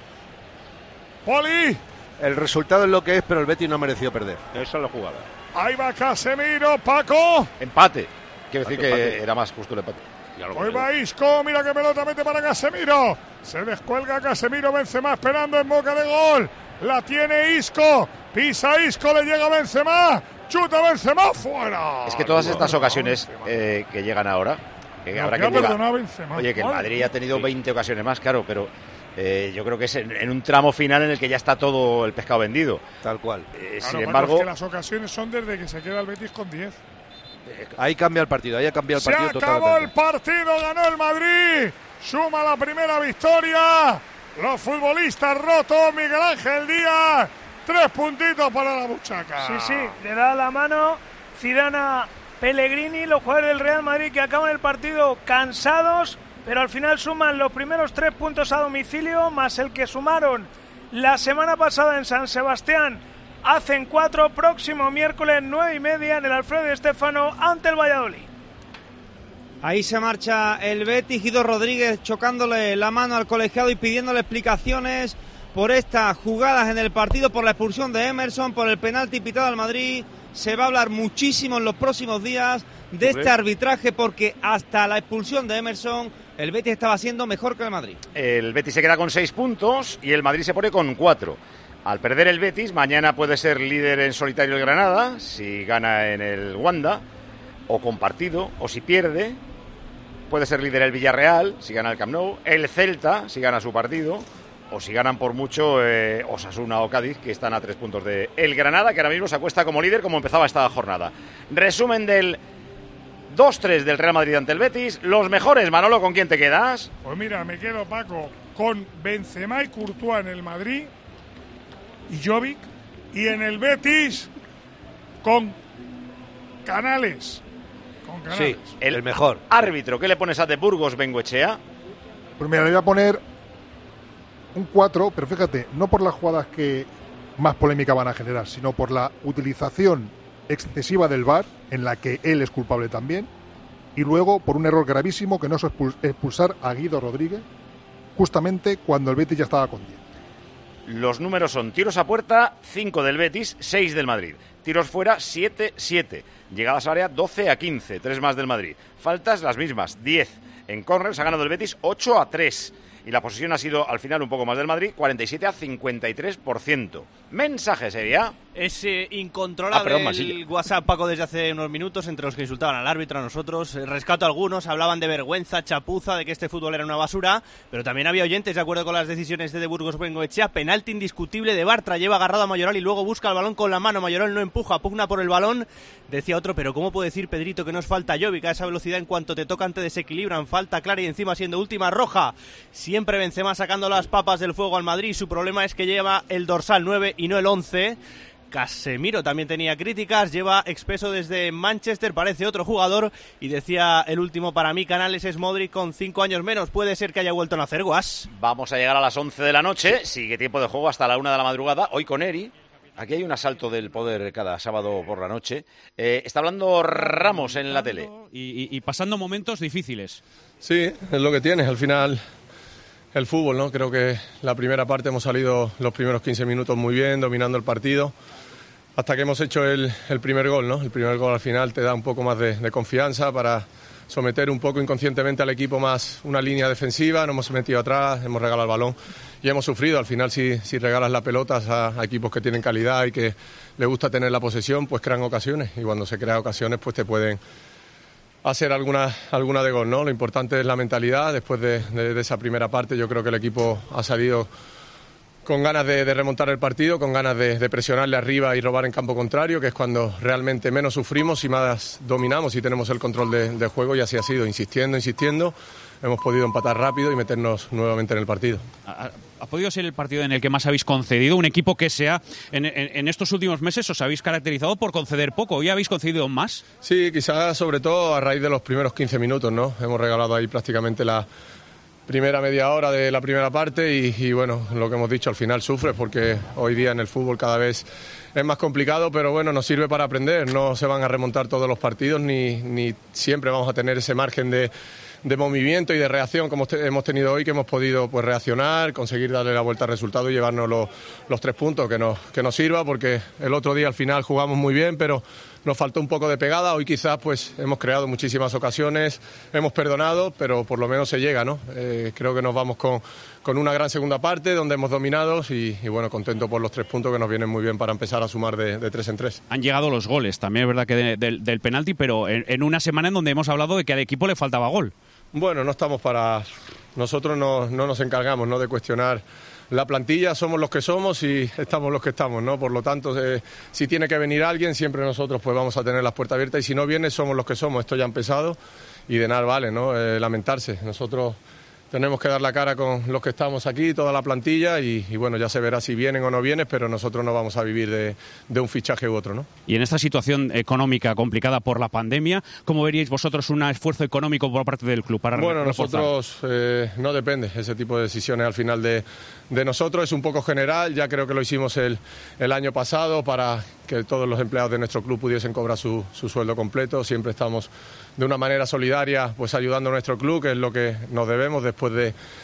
Poli. El resultado es lo que es, pero el Betis no ha merecido perder. Esa es la jugada. Ahí va Casemiro, Paco. Empate. Quiero decir que era más justo el empate. Hoy va Isco, mira qué pelota mete para Casemiro. Se descuelga Casemiro, Benzema esperando en boca de gol. La tiene Isco, pisa Isco, le llega Benzema. Chuta Benzema, fuera. Es que todas estas ocasiones que llegan ahora, que habrá que Benzema. Oye, que el Madrid ha tenido 20 ocasiones más, claro, pero yo creo que es en un tramo final en el que ya está todo el pescado vendido. Tal cual. Sin embargo, es que las ocasiones son desde que se queda el Betis con 10. Ahí cambia el partido, ahí ha cambiado el partido. Se acabó el partido, ganó el Madrid. Suma la primera victoria. Los futbolistas rotos, Miguel Ángel Díaz. 3 puntitos para la buchaca. Sí, le da la mano Zidane a Pellegrini, los jugadores del Real Madrid que acaban el partido cansados, pero al final suman los primeros 3 puntos a domicilio, más el que sumaron la semana pasada en San Sebastián. Hacen 4, próximo miércoles 9:30 en el Alfredo Di Stéfano ante el Valladolid. Ahí se marcha el Betis, Guido Rodríguez chocándole la mano al colegiado y pidiéndole explicaciones por estas jugadas en el partido, por la expulsión de Emerson, por el penalti pitado al Madrid. se va a hablar muchísimo en los próximos días de este arbitraje, porque hasta la expulsión de Emerson el Betis estaba siendo mejor que el Madrid. El Betis se queda con 6 puntos y el Madrid se pone con 4. Al perder el Betis, mañana puede ser líder en solitario el Granada, si gana en el Wanda, o compartido, o si pierde, puede ser líder el Villarreal, si gana el Camp Nou, el Celta, si gana su partido, o si ganan por mucho Osasuna o Cádiz, que están a 3 puntos de el Granada, que ahora mismo se acuesta como líder como empezaba esta jornada. Resumen del 2-3 del Real Madrid ante el Betis. Los mejores, Manolo, ¿con quién te quedas? Pues mira, me quedo, Paco, con Benzema y Courtois en el Madrid y Jovic, y en el Betis con Canales. Sí, el mejor árbitro. ¿Qué le pones a De Burgos, Bengoechea? Pues mira, le voy a poner un 4, pero fíjate, no por las jugadas que más polémica van a generar, sino por la utilización excesiva del VAR, en la que él es culpable también, y luego por un error gravísimo que no es expulsar a Guido Rodríguez justamente cuando el Betis ya estaba con 10. Los números son tiros a puerta, 5 del Betis, 6 del Madrid. Tiros fuera, 7-7. Llegadas al área, 12-15, 3 más del Madrid. Faltas, las mismas, 10. En córners ha ganado el Betis 8-3. Y la posesión ha sido, al final, un poco más del Madrid, 47-53%. Mensaje sería... Es incontrolable el WhatsApp, Paco, desde hace unos minutos, entre los que insultaban al árbitro, a nosotros. Rescato a algunos, hablaban de vergüenza, chapuza, de que este fútbol era una basura, pero también había oyentes de acuerdo con las decisiones de Burgos Bengoechea. Penalti indiscutible de Bartra, lleva agarrado a Mayoral y luego busca el balón con la mano. Mayoral no empuja, pugna por el balón. Decía otro, pero ¿cómo puede decir Pedrito que nos falta Jovic? A esa velocidad, en cuanto te tocan te desequilibran. Falta clara y encima siendo última roja. Siempre Benzema sacando las papas del fuego al Madrid. Su problema es que lleva el dorsal 9 y no el 11. Casemiro también tenía críticas, lleva expreso desde Manchester, parece otro jugador, y decía el último para mí, Canales, es Modric con 5 años menos, puede ser que haya vuelto a nacer, Guas. Vamos a llegar a las 11 de la noche, sigue tiempo de juego hasta la 1 de la madrugada, hoy con Eri. Aquí hay un asalto del poder cada sábado por la noche. Está hablando Ramos en la tele. Y pasando momentos difíciles. Sí, es lo que tienes, al final el fútbol, ¿no? Creo que la primera parte hemos salido los primeros 15 minutos muy bien, dominando el partido, hasta que hemos hecho el primer gol, ¿no? El primer gol al final te da un poco más de confianza para someter un poco inconscientemente al equipo más una línea defensiva, nos hemos metido atrás, hemos regalado el balón y hemos sufrido. Al final si regalas la pelota a equipos que tienen calidad y que les gusta tener la posesión, pues crean ocasiones, y cuando se crean ocasiones pues te pueden hacer alguna de gol, ¿no? Lo importante es la mentalidad. Después de esa primera parte yo creo que el equipo ha salido con ganas de remontar el partido, con ganas de presionarle arriba y robar en campo contrario, que es cuando realmente menos sufrimos y más dominamos y tenemos el control de juego, y así ha sido, insistiendo, hemos podido empatar rápido y meternos nuevamente en el partido. ¿Ha podido ser el partido en el que más habéis concedido? Un equipo que en estos últimos meses os habéis caracterizado por conceder poco, ¿hoy habéis concedido más? Sí, quizás sobre todo a raíz de los primeros 15 minutos, ¿no? Hemos regalado ahí prácticamente la primera media hora de la primera parte y bueno, lo que hemos dicho, al final sufres porque hoy día en el fútbol cada vez es más complicado, pero bueno, nos sirve para aprender. No se van a remontar todos los partidos ni siempre vamos a tener ese margen de movimiento y de reacción como hemos tenido hoy, que hemos podido pues reaccionar, conseguir darle la vuelta al resultado y llevarnos los 3 puntos que nos sirva, porque el otro día al final jugamos muy bien, pero nos faltó un poco de pegada. Hoy quizás pues hemos creado muchísimas ocasiones, hemos perdonado, pero por lo menos se llega, ¿no? Creo que nos vamos con una gran segunda parte donde hemos dominado y bueno, contento por los 3 puntos que nos vienen muy bien para empezar a sumar de 3 en 3. Han llegado los goles, también es verdad que del penalti, pero en una semana en donde hemos hablado de que al equipo le faltaba gol. Bueno, no estamos para... Nosotros no nos encargamos, ¿no?, de cuestionar la plantilla, somos los que somos y estamos los que estamos, ¿no? Por lo tanto, si tiene que venir alguien, siempre nosotros pues vamos a tener las puertas abiertas, y si no viene, somos los que somos. Esto ya ha empezado y de nada vale, ¿no? Lamentarse. Nosotros tenemos que dar la cara con los que estamos aquí, toda la plantilla, y bueno, ya se verá si vienen o no vienen, pero nosotros no vamos a vivir de un fichaje u otro, ¿no? Y en esta situación económica complicada por la pandemia, ¿cómo veríais vosotros un esfuerzo económico por parte del club para Bueno, reforzar? nosotros no depende ese tipo de decisiones al final de nosotros, es un poco general. Ya creo que lo hicimos el año pasado para que todos los empleados de nuestro club pudiesen cobrar su sueldo completo. Siempre estamos de una manera solidaria pues ayudando a nuestro club, que es lo que nos debemos después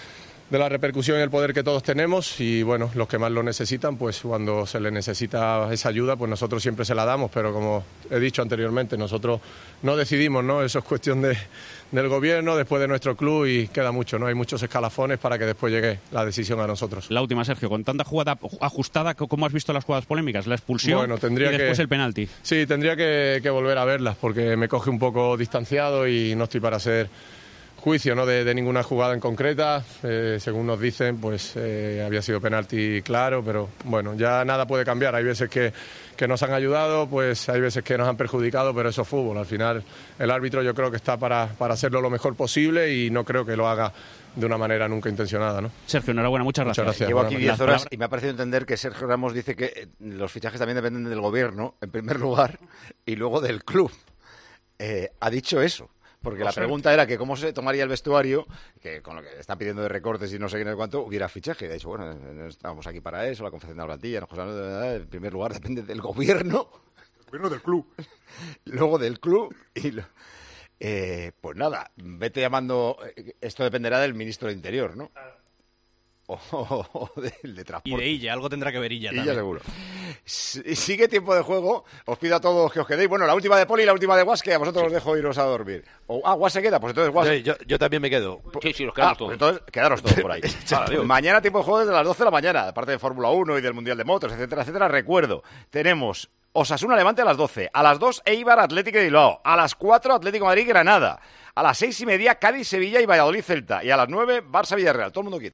de la repercusión y el poder que todos tenemos, y bueno, los que más lo necesitan, pues cuando se les necesita esa ayuda, pues nosotros siempre se la damos, pero como he dicho anteriormente, nosotros no decidimos, ¿no? Eso es cuestión del gobierno, después de nuestro club, y queda mucho, ¿no? Hay muchos escalafones para que después llegue la decisión a nosotros. La última, Sergio, con tanta jugada ajustada, ¿cómo has visto las jugadas polémicas? La expulsión, bueno, tendría y después el penalti. Sí, tendría que volver a verlas, porque me coge un poco distanciado y no estoy para hacer juicio, ¿no? de ninguna jugada en concreta. Según nos dicen, pues había sido penalti claro, pero bueno, ya nada puede cambiar. Hay veces que nos han ayudado, pues hay veces que nos han perjudicado, pero eso es fútbol. Al final el árbitro yo creo que está para hacerlo lo mejor posible, y no creo que lo haga de una manera nunca intencionada, ¿no? Sergio, enhorabuena, muchas gracias. Llevo aquí 10 horas y me ha parecido entender que Sergio Ramos dice que los fichajes también dependen del gobierno, en primer lugar, y luego del club. Ha dicho eso. Porque la pregunta era que cómo se tomaría el vestuario, que con lo que están pidiendo de recortes y no sé qué, cuánto, hubiera fichaje. De hecho, bueno, estábamos aquí para eso, la confección de la plantilla, en primer lugar depende del gobierno. El gobierno del club. Luego del club y... pues nada, vete llamando... Esto dependerá del ministro de Interior, ¿no? O del de transporte. Y de Illa, algo tendrá que ver Illa también. Seguro. Sigue tiempo de juego. Os pido a todos que os quedéis. Bueno, la última de Poli y la última de Guas, que a vosotros os dejo iros a dormir. Guas se queda, pues entonces Guas... Sí, yo también me quedo. Sí, nos quedamos todos. Pues entonces quedaros todos por ahí. Mañana tiempo de juego desde las 12 de la mañana, aparte de Fórmula 1 y del Mundial de Motos, etcétera, etcétera. Recuerdo, tenemos Osasuna Levante a las 12, a las 2 Eibar Atlético de Bilbao, a las 4 Atlético Madrid Granada, a las 6:30 Cádiz Sevilla y Valladolid Celta, y a las 9 Barça Villarreal. Todo el mundo quieto.